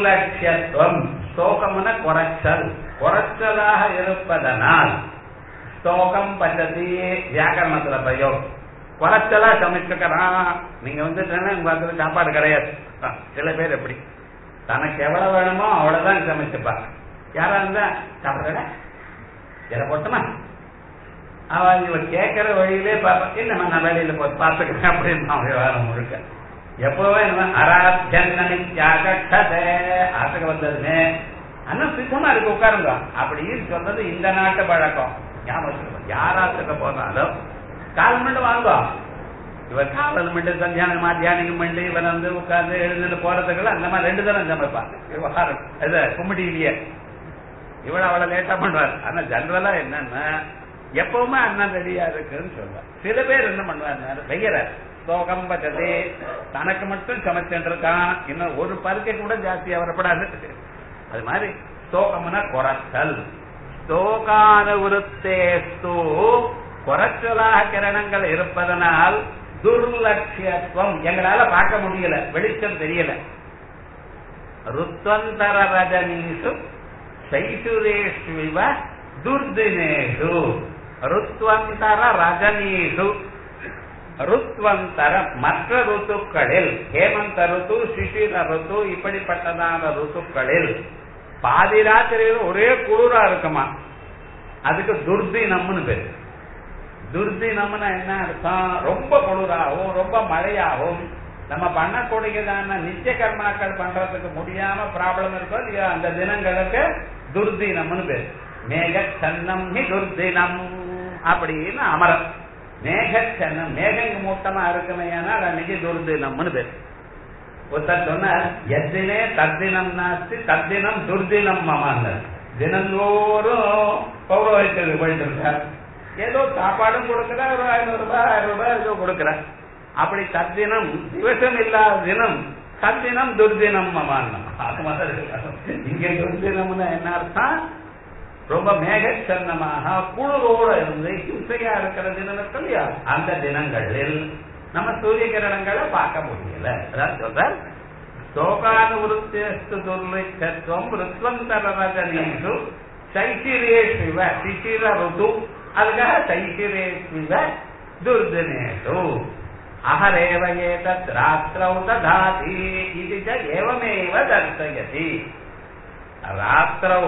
துர்லட்சியத்துவம். ஸ்தோகம்னா குறைச்சல், குறைச்சலாக இருப்பதனால் ஸ்தோகம் பச்சதி வியாக்கரணத்துல பிரயோகம். குறைச்சலா சமைச்சுக்கிறான். நீங்க வந்து பார்க்கறது சாப்பாடு கிடையாது. சில பேர் எப்படி தனக்கு எவ்வளவு வேணுமோ அவ்வளவுதான் சமைச்சுப்பாங்க. யாரா இருந்தா சாப்பிட இதை போட்டோமா அவன் இவ கேட்கிற வழியிலே பார்ப்பேன். இல்ல நான் வேலையில போய் பார்த்துக்கிறேன் அப்படின்னு விவகாரம் முழுக்க. எப்பவே அராஜன்னித்யாகே ஆசைக்கு வந்ததுமே அண்ணன் சித்தமா இருக்கு உட்காருங்க அப்படின்னு சொன்னது இந்த நாட்டு பழக்கம். ஞாபகம் யாராத்துக்க போனாலும் கால் மண்டு வாங்குவோம். இவர் காவல் மண்டு சந்தியானம் மத்தியானிகம் மண்டு இவர் வந்து உட்கார்ந்து எழுந்து போறதுக்குள்ள அந்த மாதிரி ரெண்டு தரம் சமைப்பாங்க. விவகாரம் இது கும்பிடியிலேயே இவள் அவளை லேட்டா பண்றாரு. ஆனா ஜெனரலா என்னன்னா எப்பவுமே அண்ணன் ரெடியா இருக்குன்னு சொல்லுவார். சில பேர் என்ன பண்ணுவார் வெய்யற ஸ்தோகம் பச்சதே தனக்கு மட்டும் சமைச்சுருக்கான். இன்னும் ஒரு பருக்கை கூட ஜாஸ்தியா வரப்படாது. அது மாதிரி ஸ்தோகம்னா குறைச்சல். ஸ்தோகானுவருத்தேஸ்து குறைச்சலாக கிரணங்கள் இருப்பதனால் துர்லட்சியத்துவம் எங்களால பார்க்க முடியல, வெளிச்சம் தெரியல. ருத்வந்தர ரஜனீஷு சைசுரேஷ்விவ துர்தினேஷு ருத்வந்தர ரஜனீஷு ருத்வந்தர மற்ற ருத்துக்களில் ஹேமந்த ருத்து சிசிர ருத்து இப்படிப்பட்டதான ருத்துக்களில் பாதி ராத்திரியில் ஒரே குளிரா இருக்குமா, அதுக்கு துர்தினம்னு பேரு. துர்தினம்னா என்ன அர்த்தம்? ரொம்ப குளிராகும், ரொம்ப மழையாகும். நம்ம பண்ணக்கூடியதான நித்திய கர்மாக்கள் பண்றதுக்கு முடியாம ப்ராப்ளம் இருக்கோ இல்லையா, அந்த தினங்களுக்கு துர்தினம்னு பேரு. மேகச்சன்னம் ஹி துர்தினம் அப்படின்னு அமரம். மேகச்சன்னம் மேகங்க மூட்டமா இருக்குமே ஆனால் அன்னைக்கு துர்தினம்னு பேரு. ஒருத்தர் சொன்னார் எத்தினே தத்தினம் நாஸ்தி தத்தினம் துர்தினம் மமான்னு. தினந்தோறும் பௌரோஹித்துக்கு போயிட்டு இருக்கார். ஏதோ சாப்பாடும் கொடுக்கிறார், ஒரு ஐநூறு ரூபாய் ஆயிரம் ரூபாய் ஏதோ கொடுக்கிறார். அப்படி தத்தினம் திவசம் இல்லாத தினம் தத்தினம் துர்தினம் மமான்னு. அது மாதிரி இங்க துர்தினம்னு என்ன அர்த்தம்? ரொம்ப மேகச்சன்னமாக குளிரோட இருந்து ஹிம்சையா இருக்கிற தினம் இருக்கு இல்லையா, அந்த தினங்களில் நம்ம சூரிய கிரணங்களை பார்க்க முடியல. அதான் சொல்றார் சோகானுவருத்தேஸ்து துர்லிச்சத்துவம் ருத்வந்தர ரஜனீஷு சைசிரேஷ்விவ சிசிர ருது. அதுக்காக சைசிரேஷ்விவ துர்தினேஷு அஹரேவ ஏதத் ராத்திரௌ ததாதி இது ச ஏவமேவ தர்சயதி. ராத்திரௌ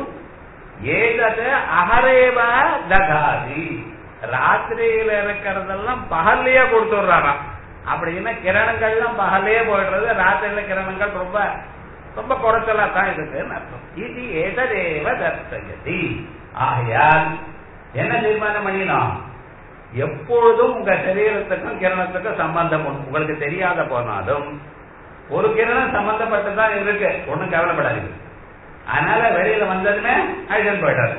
ஏதத் அஹரேவ ததாதி ராத்திரியில இருக்கிறதெல்லாம் பகல்லையே கொடுத்துடுறாராம். அப்படின்னா கிரணங்கள்லாம் பகல்லையே போயிடுறது, ராத்திரியில கிரணங்கள் ரொம்ப ரொம்ப குறைச்சலா தான் இருக்குன்னு அர்த்தம். இது ஏததேவ தர்சயதி. ஆகையால் என்ன தீர்மானம் பண்ணினோம்? எப்பொழுதும் உங்க சரீரத்துக்கும் கிரணத்துக்கும் சம்பந்தம் உங்களுக்கு தெரியாத போனாலும் ஒரு கிரணம் சம்பந்தப்பட்டுதான் இருக்கு, ஒண்ணும் கவலைப்படாது. அதனால வெளியில வந்ததுமே அழிஞ்சன் போயிடாது.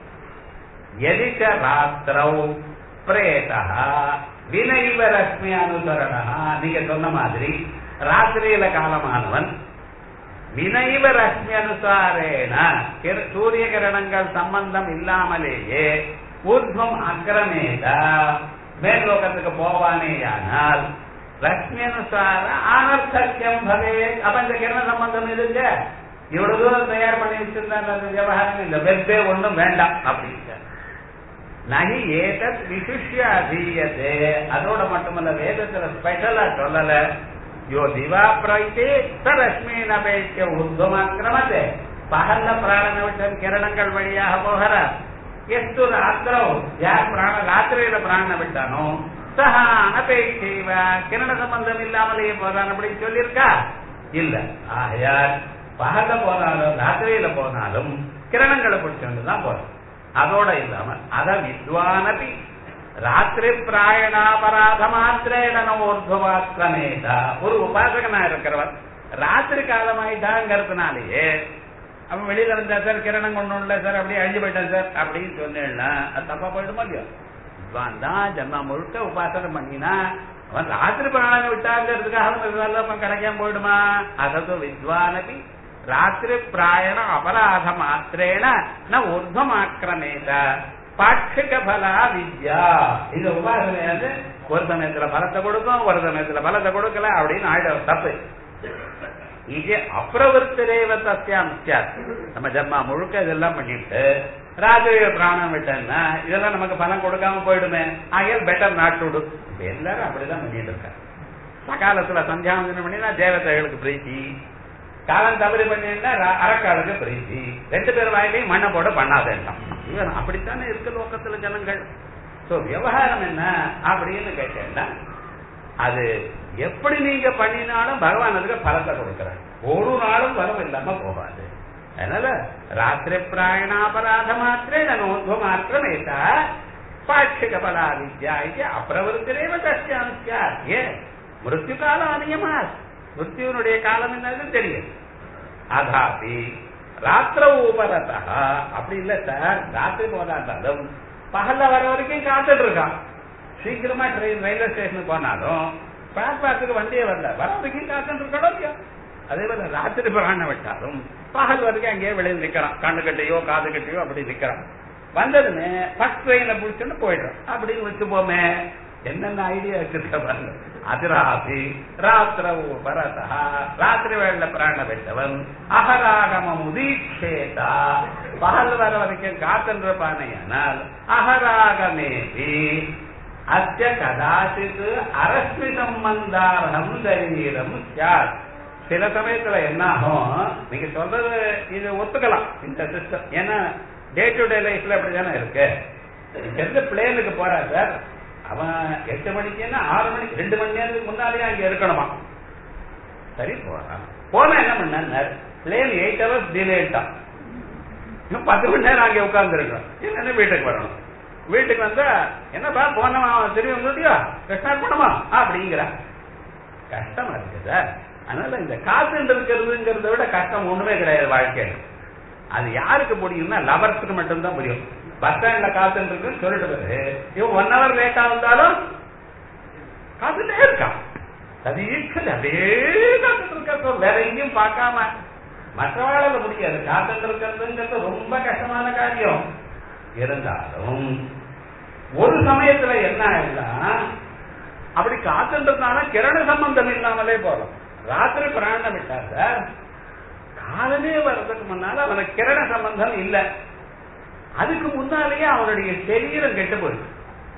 எதிச்ச ராத்திரௌ பிரேதா வினைவ ரஷ்மி அனுசரணா. நீங்க சொன்ன மாதிரி ராத்திரியில காலமானவன் வினைவ ரஷ்மி அனுசாரேன சூரிய கிரணங்கள் சம்பந்தம் இல்லாமலேயே ஊர்துவம் அக்கிரமேத மேலோகத்துக்கு போவானேயானால் ரஷ்மி அனுசார அனர்த்தம் பவே. அப்ப இந்த கிரண சம்பந்தம் இருக்க இவ்வளவு தூரம் தயார் பண்ணி வச்சிருந்த விவகாரம் இந்த வெப்பே ஒண்ணும் வேண்டாம் அப்படின்னு நகி ஏதத் விசுஷ்ய அதீயதே. அதோட மட்டுமல்ல, வேதத்துல ஸ்பெஷலா சொல்லல. யோ திவா பிரைத்தே சரஸ்மீன் அபேட்சிய உத்வமாக்கிரமத்தே. பகல்ல பிராணன விட்ட கிரணங்கள் வழியாக போகிற எஸ்து ராத்திரோ யார் பிராண ராத்திரியில பிராண விட்டானோ சஹா அனபேட்சைவ கிரண சம்பந்தம் இல்லாமலேயே போறான் அப்படின்னு சொல்லியிருக்கா இல்ல. ஆகையால் பகல்ல போனாலும் ராத்திரியில போனாலும் கிரணங்களை பிடிச்சுதான் போறோம். அதோட இல்லாம அத வித்வானபி ராத்திரி பிராயணாபராத மாத்திரேன ஊர்துவாக்கிரமேதா. ஒரு உபாசகனா இருக்கிறவன் ராத்திரி காலமாயிட்டாங்கிறதுனாலேயே அவன் வெளியில இருந்தா சார் கிரணம் கொண்டு இல்ல சார் அப்படியே அழிஞ்சு போயிட்டான் சார் அப்படின்னு சொன்னா அது தப்பா போயிடுமா இல்லையோ? வித்வான் தான் ஜன்மா முழுக்க உபாசனம் பண்ணினா அவன் ராத்திரி பிராணம் விட்டாங்கிறதுக்காக கிடைக்காம போயிடுமா? அதாவது வித்வானபி ராத்திரி பிராயண அபராத மாத்திரேன ந ஊர்துவமாக்கிரமேத பாட்சிக பலா வித்யா. இந்த உபாசனை வந்து ஒரு சமயத்துல பலத்தை கொடுக்கும், ஒரு சமயத்துல பலத்தை கொடுக்கல அப்படின்னு ஆயிடும். தப்பு. இது அப்ரவருத்தரேவ தஸ்யாம் ஸ்யாத். நம்ம ஜன்மா முழுக்க இதெல்லாம் பண்ணிட்டு ராத்திரி பிராணம் விட்டேன்னா இதெல்லாம் நமக்கு பலம் கொடுக்காம போயிடுமே. ஆகியால் பெட்டர் நாட் டு டு. எல்லாரும் அப்படிதான் பண்ணிட்டு இருக்காங்க. சகாலத்துல சந்தியாவந்தனம் பண்ணினா தேவதைகளுக்கு பிரீத்தி, காலம் தவறி பண்ணினா அரக்காளுக்கு பிரீத்தி. ரெண்டு பேர் வாயிலையும் மண்ணை போட பண்ணாதான். இவன் அப்படித்தானே இருக்கு லோகத்துல ஜனங்கள். சோ விவகாரம் என்ன அப்படின்னு கேட்டேன்னா, அது எப்படி நீங்க பண்ணினாலும் பகவான் அதுக்கு பலத்தை கொடுக்கிறார். ஒரு நாளும் பலம் இல்லாம போகாது. அதனால ராத்திரி பிராயணாபராத மாத்திரே நோத்வ மாத்திரம் ஏதா பாட்சிக பலா வித்யா இது அப்ரவருத்திரேவ தஸ்யாம் ஸ்யாத். ஏ மிருத்யு கால அநியமா, மிருத்யுனுடைய காலம் என்னது தெரியும். அதாபி ராத்திர உபரதா அப்படி இல்ல சார், ராத்திரி போதாந்தாலும் பகல்ல வர வரைக்கும் காத்துட்டு இருக்கான். சீக்கிரமா ட்ரெயின் ரயில்வே ஸ்டேஷனுக்கு போனாலும் பிளாட்பார்த்துக்கு வண்டியே வரல, வர வரைக்கும் காத்துட்டு இருக்கணும் இல்லையா? அதே போல ராத்திரி பிராணம் விட்டாலும் பகல் வரைக்கும் அங்கேயே வெளியில் நிக்கிறான். கண்ணு கட்டையோ காது கட்டையோ அப்படி நிக்கிறான். வந்ததுன்னு ஃபர்ஸ்ட் ட்ரெயின்ல பிடிச்சுன்னு போயிடுறான் அப்படின்னு வச்சுப்போமே. என்னென்ன ஐடியா இருக்கு. அதிராசி ராத்திர பரதா ராத்திரி வேள பிராண விட்டவன் அகராகமம் உதீட்சேதா பகல் வர வரைக்கும் காத்திருப்பானையானால் அகராகமேபி அத்திய கதாசித்து அரஸ்மி சம்பந்தாரம் சரீரம் சார். சில சமயத்துல என்ன ஆகும், நீங்க சொல்றது இது ஒத்துக்கலாம் இந்த சிஸ்டம். ஏன்னா டே டு டே லைஃப்ல அப்படிதானே இருக்கு. எந்த பிளேனுக்கு போறா சார், அவன் எட்டு மணிக்குன்னா ஆறு மணிக்கு ரெண்டு மணி நேரத்துக்கு முன்னாலேயே அங்க இருக்கணுமா. சரி போறான், போனா என்ன பண்ண பிளேன் எயிட் ஹவர்ஸ் டிலேட்டான், இன்னும் பத்து மணி நேரம் அங்கே உட்கார்ந்து இருக்கணும். என்னன்னு வீட்டுக்கு வரணும். வீட்டுக்கு வந்தா என்னப்பா போனமா திரும்பி வந்துட்டியா கிருஷ்ணார்பணமா அப்படிங்கிற கஷ்டமா இருக்கு சார். அதனால இந்த காத்து இருக்கிறதுங்கிறத விட கஷ்டம் ஒண்ணுமே கிடையாது வாழ்க்கையில. அது யாருக்கு முடியும்னா லவர்ஸுக்கு மட்டும்தான் முடியும். பஸ் ஸ்டாண்ட்ல காத்துட்டு இருக்குன்னு சொல்லிட்டு போது இவன் ஒன் ஹவர் லேட்டா வந்தாலும் காத்துட்டே இருக்கான். அது இருக்குது அப்படியே காத்துட்டு இருக்க, வேற எங்கேயும் பார்க்காம. மற்றவாழ முடியாது. காத்துட்டு இருக்கிறதுங்கிறது ரொம்ப கஷ்டமான காரியம். இருந்தாலும் ஒரு சமயத்துல என்ன ஆயிடலாம், அப்படி காத்துன்றதுனால கிரண சம்பந்தம் இல்லாமலே போறோம். ராத்திரி பிராணம் விட்டா சார் காலமே வர்றதுக்கு முன்னால அவனுக்கு கிரண சம்பந்தம் இல்லை. அதுக்கு முன்னாலேயே அவனுடைய சரீரம் கெட்டு போயிருக்கு.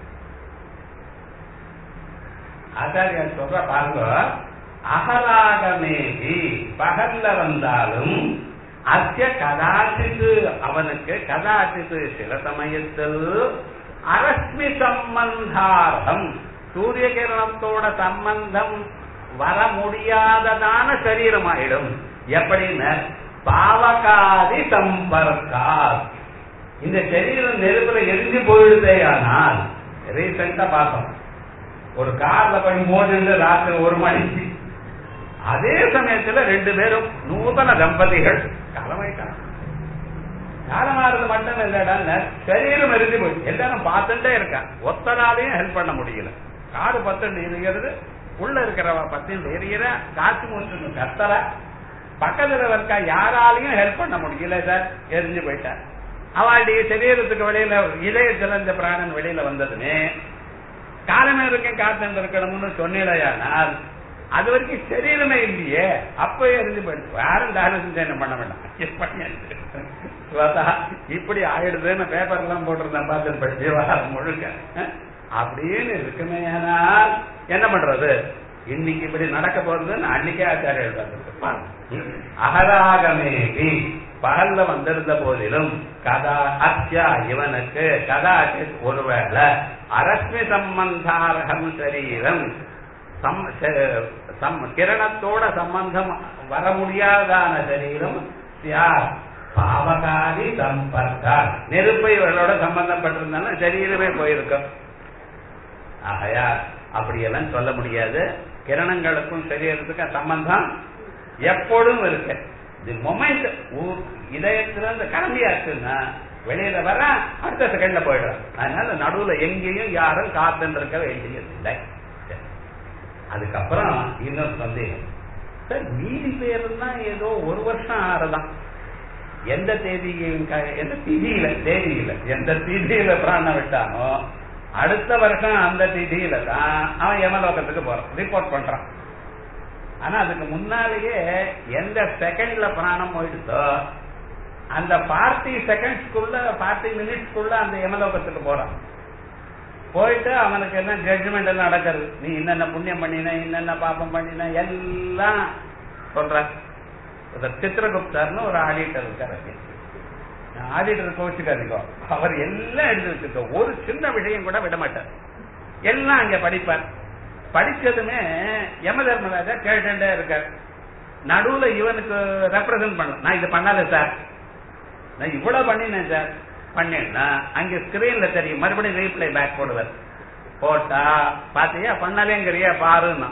ஆச்சாரியார் சொல்ற பாருங்க, அகராகமேதி பகல்ல வந்தாலும் அத்திய கதாசித்து அவனுக்கு கதாசித்து சில சமயத்தில் அரஸ்மி சம்பந்தார்த்தம் சூரிய கிரணத்தோட சம்பந்தம் வர முடியாததான சரீரமாயிடும். எப்படின்னு பாவகாதி சம்பர்க்கா, இந்த சரீரம் நெருப்புல எரிஞ்சு போயிடுதே. ஆனால் ரீசெண்டா பார்த்தோம், ஒரு கார்ல போய் மோதிட்டு ராத்திரி ஒரு மணிக்கு, அதே சமயத்துல ரெண்டு பேரும் நூதன தம்பதிகள் காலமாயிட்டாங்க. காலமாறது மட்டும் இல்லடா, சரீரம் எரிஞ்சு போய் எல்லாரும் பார்த்துட்டே இருக்கான். ஒத்தனாலையும் ஹெல்ப் பண்ண முடியல. காடு பத்து எரிகிறது, உள்ள இருக்கிறவ பத்து எரிகிற, காற்று மூச்சு கத்தல, பக்கத்துல இருக்கா யாராலையும் ஹெல்ப் பண்ண முடியல சார், எரிஞ்சு போயிட்டார். அவளுடைய சரீரத்துக்கு வெளியில இதயத்துல இந்த பிராணன் வெளியில வந்ததுமே காலமே இருக்க காத்து இருக்கணும்னு சொன்னிலையானால் அது வரைக்கும் சரீரமே இல்லையே, அப்ப எரிஞ்சு போயிடுச்சு. யாரும் தான சிந்தனை பண்ண வேண்டாம். இப்படி ஆயிடுதுன்னு பேப்பர் எல்லாம் போட்டிருந்தேன் பார்த்து படிச்சு வாரம் முழுக்க அப்படின்னு இருக்குமே. ஆனால் என்ன பண்றது, இன்னைக்கு இப்படி நடக்க போறதுன்னு அன்னைக்கே ஆச்சாரியர் பார்த்துருப்பாங்க. அகராகமேவி பகல்ல வந்திருந்த போதிலும் கதா அத்தியா இவனுக்கு கதாச்சித் ஒருவேளை அரஸ்மி சம்பந்தாரகம் சரீரம் கிரணத்தோட சம்பந்தம் வர முடியாதான சரீரம் பாவகாரி சம்பர்க்கா நெருப்பை இவர்களோட சம்பந்தப்பட்டிருந்தாலும் சரீரமே போயிருக்கும். ஆகையா அப்படியெல்லாம் சொல்ல முடியாது. கிரணங்களுக்கும் சரீரத்துக்கும் சம்பந்தம் எப்பொழுதும் இருக்கு. தி மொமெண்ட் இதயத்துல இந்த கரண்டியாச்சுன்னா வெளியில வர அடுத்த செகண்ட்ல போயிடுறான். அதனால நடுவுல எங்கேயும் யாரும் காத்துன்னு இருக்க வேண்டியதில்லை. அதுக்கப்புறம் இன்னொரு சந்தேகம் சார், மீதி பேருன்னா ஏதோ ஒரு வருஷம் ஆறுதான். எந்த தேதி எந்த திதியில தேதியில எந்த திதியில பிராணம் விட்டானோ அடுத்த வருஷம் அந்த திதியில தான் அவன் யமலோகத்துக்கு போறான், ரிப்போர்ட் பண்றான். ஆனா அதுக்கு முன்னாலேயே எந்த செகண்ட்ல பிராணம் போயிடுதோ அந்த பார்ட்டி செகண்ட்ஸ்குள்ள பார்ட்டி மினிட்ஸ்குள்ள அந்த யமலோகத்துக்கு போறான். போயிட்டு அவனுக்கு என்ன ஜட்ஜ்மெண்ட் எல்லாம் நடக்கிறது, நீ என்னென்ன புண்ணியம் பண்ணின என்னென்ன பாப்பம் பண்ணின எல்லாம் சொல்ற. சித்திரகுப்தர்னு ஒரு ஆடிட்டர் இருக்காரு, ஆடிட்டர் கோச்சுக்காதீங்க, அவர் எல்லாம் எடுத்து வச்சிருக்க, ஒரு சின்ன விஷயம் கூட விட மாட்டார், எல்லாம் அங்க படிப்பார். படிச்சதுமே யம தர்மராஜா கேட்டுட்டே இருக்கார். நடுவுல இவனுக்கு ரெப்ரசன்ட் பண்ண, நான் இது பண்ணாத சார், நான் இவ்வளவு பண்ணினேன் சார் பண்ணேன்னா அங்க ஸ்கிரீன்ல தெரியும், மறுபடியும் ரீப்ளை பேக் போடுவார். போட்டா பாத்தியா பண்ணலேங்கிறியா பாருன்னா.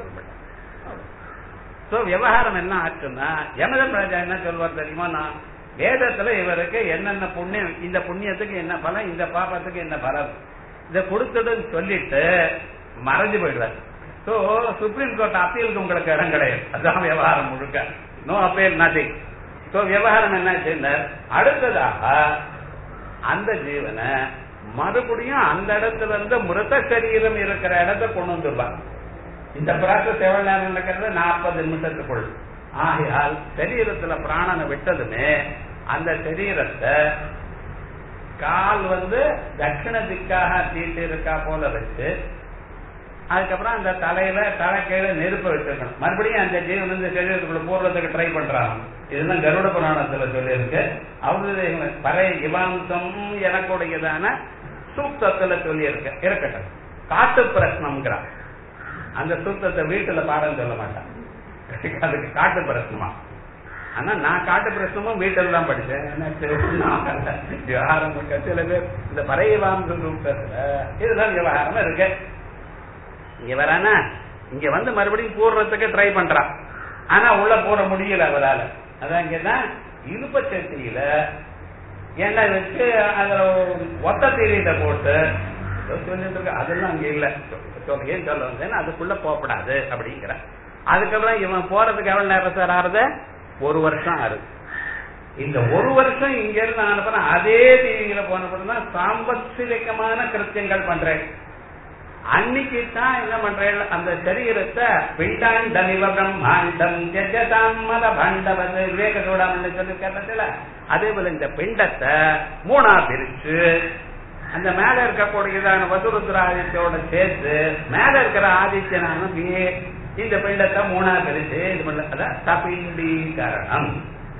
சோ விவகாரம் என்ன ஆச்சுன்னா யமதர்மராஜா என்ன சொல்வார் தெரியுமா, நான் வேதத்துல இவருக்கு என்னென்ன புண்ணியம், இந்த புண்ணியத்துக்கு என்ன பலம், இந்த பாப்பத்துக்கு என்ன பலம், இதை கொடுத்துடுன்னு சொல்லிட்டு மறைஞ்சு போயிடுவார். சோ சுப்ரீம் கோர்ட் அப்பீலுக்கு உங்களுக்கு இடம் கிடையாது, அதான் விவகாரம் முழுக்க, நோ அப்பீல் நதிங். சோ விவகாரம் என்ன செய்தார், அடுத்ததாக அந்த ஜீவனை மறுபடியும் அந்த இடத்துல இருந்து மிருத சரீரம் இருக்கிற இடத்தை கொண்டு வந்துருவார். இந்த ப்ராசஸ் எவ்வளவு நேரம் நடக்கிறது, நாற்பது நிமிஷத்துக்குள். ஆகையால் சரீரத்துல பிராணனை விட்டதுமே அந்த சரீரத்தை கால் வந்து தட்சிண திக்காக தீட்டு இருக்கா போல வச்சு, அதுக்கப்புறம் அந்த தலையில தலை கீழே நெருப்ப வச்சிருக்கணும். மறுபடியும் அந்த ஜீவன் இந்த சரீரத்துக்குள்ள போடுறதுக்கு ட்ரை பண்றாங்க. இதுதான் கருட புராணத்துல சொல்லி இருக்கு. அவருடைய பறை இவாம்சம் எனக்குடையதான சூக்தத்துல சொல்லி இருக்க இருக்கட்டும். காட்டு பிரச்சனம்ங்கிறான், அந்த சூக்தத்தை வீட்டுல பாடம் சொல்ல மாட்டான், அதுக்கு காட்டு பிரச்சனமா. ஆனா நான் காட்டு பிரச்சனமும் வீட்டில் தான் படிச்சேன். விவகாரம் சில பேர் இந்த பறை இவாம்சம் சூக்தத்துல இதுதான் விவகாரம் இருக்கு. இங்க வரானா இங்க வந்து மறுபடியும் போடுறதுக்கு ட்ரை பண்றான், ஆனா உள்ள போட முடியல அவரால். அதான் இங்கதான் இழுப்ப சட்டியில எண்ணெய் வச்சு அதுல ஒத்த தீரியில போட்டு சொல்லிட்டு இருக்க, அதெல்லாம் அங்க இல்ல. ஏன் சொல்ல வந்தேன்னா அதுக்குள்ள போகப்படாது அப்படிங்கிற. அதுக்கப்புறம் இவன் போறதுக்கு எவ்வளவு நேரம் சார் ஆறுது, ஒரு வருஷம் ஆறுது. இந்த ஒரு வருஷம் இங்க இருந்து அனுப்புறேன், அதே தீவிர போனப்பதான் சாம்பசிலிகமான கிருத்தியங்கள் பண்றேன். அன்னைக்கு தான் என்ன பண்றேன், அந்த சரீரத்தை பிண்டாண்டமிவ பிரம்மாண்டம் ஜெஜதாமத பண்டவது விவேக சூடாமன்னு சொல்லி கேட்டதுல, அதே போல இந்த பிண்டத்தை மூணா பிரிச்சு அந்த மேல இருக்கக்கூடியதான வசுருத்ர ஆதித்யோட சேர்த்து மேல இருக்கிற ஆதித்யனான இந்த பிண்டத்தை மூணா பிரிச்சு இது பண்ண தபிண்டீகரணம்.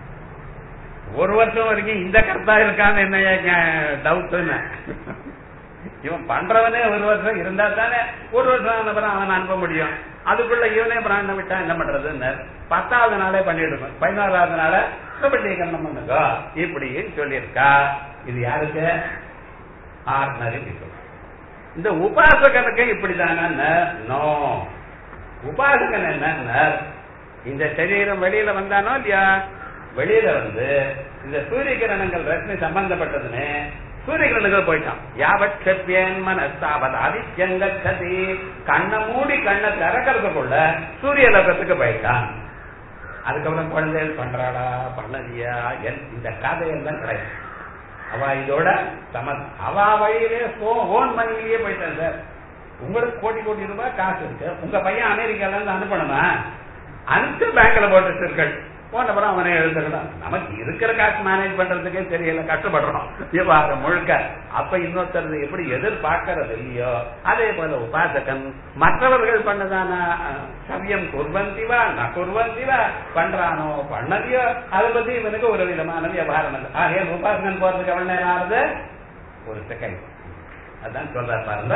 ஒரு வருஷம் வரைக்கும் இந்த கருத்தா இருக்கான்னு என்ன டவுட்னு, இவன் பண்றவனே ஒரு வருஷம் இருந்தா தானே ஒரு வருஷம் அவன் அனுப்ப முடியும். அதுக்குள்ள இவனே பிராண விட்டா என்ன பண்றதுன்னு பத்தாவது நாளே பண்ணிடுவேன், பதினாறாவது நாள பிரபண்டீகரணம் பண்ணுங்க இப்படின்னு சொல்லியிருக்கா. இது யாருக்கு, ஆர்டினரி பீப்புள். இந்த உபாசகனுக்கு இப்படிதானே, நோ. உபாசகன் என்ன, இந்த சரீரம் வெளியில வந்தானோ இல்லையா, வெளியில வந்து இந்த சூரிய கிரணங்கள் ரத்னி சம்பந்தப்பட்டதுன்னு சூரிய கிரணங்கள் போயிட்டான். யாவத் செப்பியன் மனசாவத் ஆதித்யங்கதி, கண்ணை மூடி கண்ணை திறக்கிறதுக்குள்ள சூரிய லோகத்துக்கு போயிட்டான். அதுக்கப்புறம் குழந்தைகள் பண்றாளா பண்ணதியா இந்த கதையெல்லாம் கிடையாது. அவ இதோட சம அவ வழியிலே ஓன் மணிலேயே போயிட்டான். சார் உங்களுக்கு கோடி கோடி ரூபாய் காசு இருக்கு, உங்க பையன் அமெரிக்கால இருந்து அனுப்பணுமா, அனுப்பிச்சு பேங்க்ல போட்டு வச்சிருக்கள், போனப்புறம் அவனே எழுதுகிறான். நமக்கு இருக்கிற காசு மேனேஜ் பண்றதுக்கே தெரியல, கஷ்டப்படுறோம் விவகாரம் முழுக்க. அப்ப இன்னொருத்தர் எப்படி எதிர்பார்க்கறது இல்லையோ அதே போல உபாசகன் மற்றவர்கள் பண்ணதான சவியம் குர்வந்திவா ந குர்வந்திவா பண்றானோ பண்ணதையோ அதை பத்தி இவனுக்கு ஒரு விதமான விவகாரம் இல்லை. ஆகே உபாசகன் போறதுக்கு எவ்வளவு நேரம் ஆகுது, ஒரு செகண்ட். அதான் சொல்ற பாருங்க,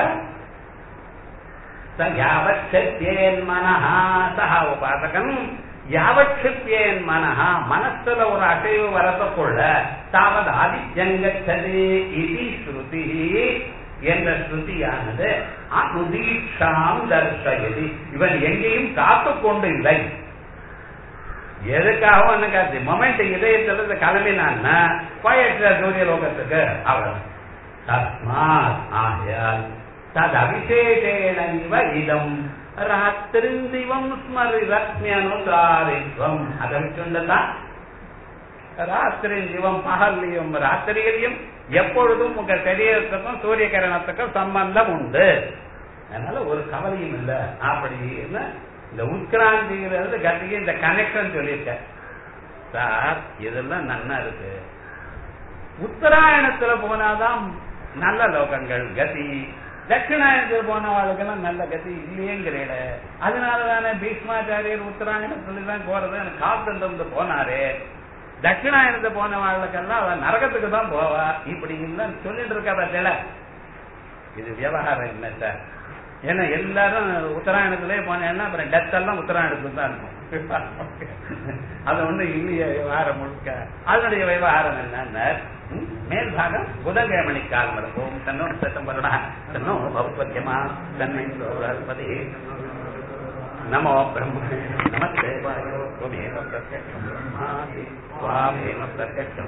மனஹா சஹா உபாசகன் யாவட்சிப்பியன் மனஹா, மனசுல ஒரு அசைவு வரப்போல தாவது ஆதித்யங்கச்சதி இதி ஸ்ருதி என்ற ஸ்ருதியானது அனுதீட்சாம் தர்சயதி, இவன் எங்கேயும் காத்து கொண்டு இல்லை. எதுக்காகவும் காத்து மொமெண்ட் இதயத்துல கிளம்பினான்னா போயிட்டு சூரிய லோகத்துக்கு அவள் தஸ்மாத் ஆயால் தது அபிஷேகேன இதம் ராத்திரிந்திவம் ஸ்மரி ரத்மியனுதாரித்வம். அதை வச்சுதான் ராத்திரிந்திவம் பகல்லையும் ராத்திரியிலையும் எப்பொழுதும் உங்க சரீரத்துக்கும் சூரிய கிரணத்துக்கும் சம்பந்தம் உண்டு, அதனால ஒரு கவலையும் இல்லை அப்படின்னு இந்த உட்கிராந்திங்கிறது கதிக்கு இந்த கனெக்ஷன் சொல்லியிருக்க சார். இதெல்லாம் நல்லா இருக்கு. உத்தராயணத்துல போனாதான் நல்ல லோகங்கள் கதி, தட்சிணாயணத்துல போனவாளுக்கெல்லாம் நல்ல கதி இல்லையேங்கிறேட. அதனாலதானே பீஷ்மாச்சாரியர் உத்தராயணத்துல தான் போறது எனக்கு காத்து போனாரு. தட்சிணாயணத்தை போனவாளுக்கெல்லாம் அவன் நரகத்துக்கு தான் போவா. இப்படி எல்லாம் சொல்லிட்டு இருக்கா பத்தில. இது விவகாரம் என்ன சார்? ஏன்னா எல்லாரும் உத்தராயணத்திலே போனேன்னா அப்புறம் டெத் எல்லாம் உத்தராயணத்துக்கு தான் இருக்கும். அது ஒண்ணு இல்லையே விவகாரம் முழுக்க. அதனுடைய விவகாரம் என்னன்னா மேல் பாகம் புதன்கிழமணி காலம் ஓம் தன்னோ சத்தம் வருடா தன்னோ பௌப்பத்தியமா தன்னை பதி நமோ பிரம்ம நமஸ்தே வாயோ त्वमेव प्रत्यक्षं ब्रह्मासि त्वामेव प्रत्यक्षं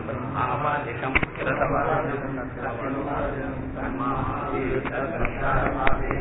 ब्रह्मावादिकं कृतवान्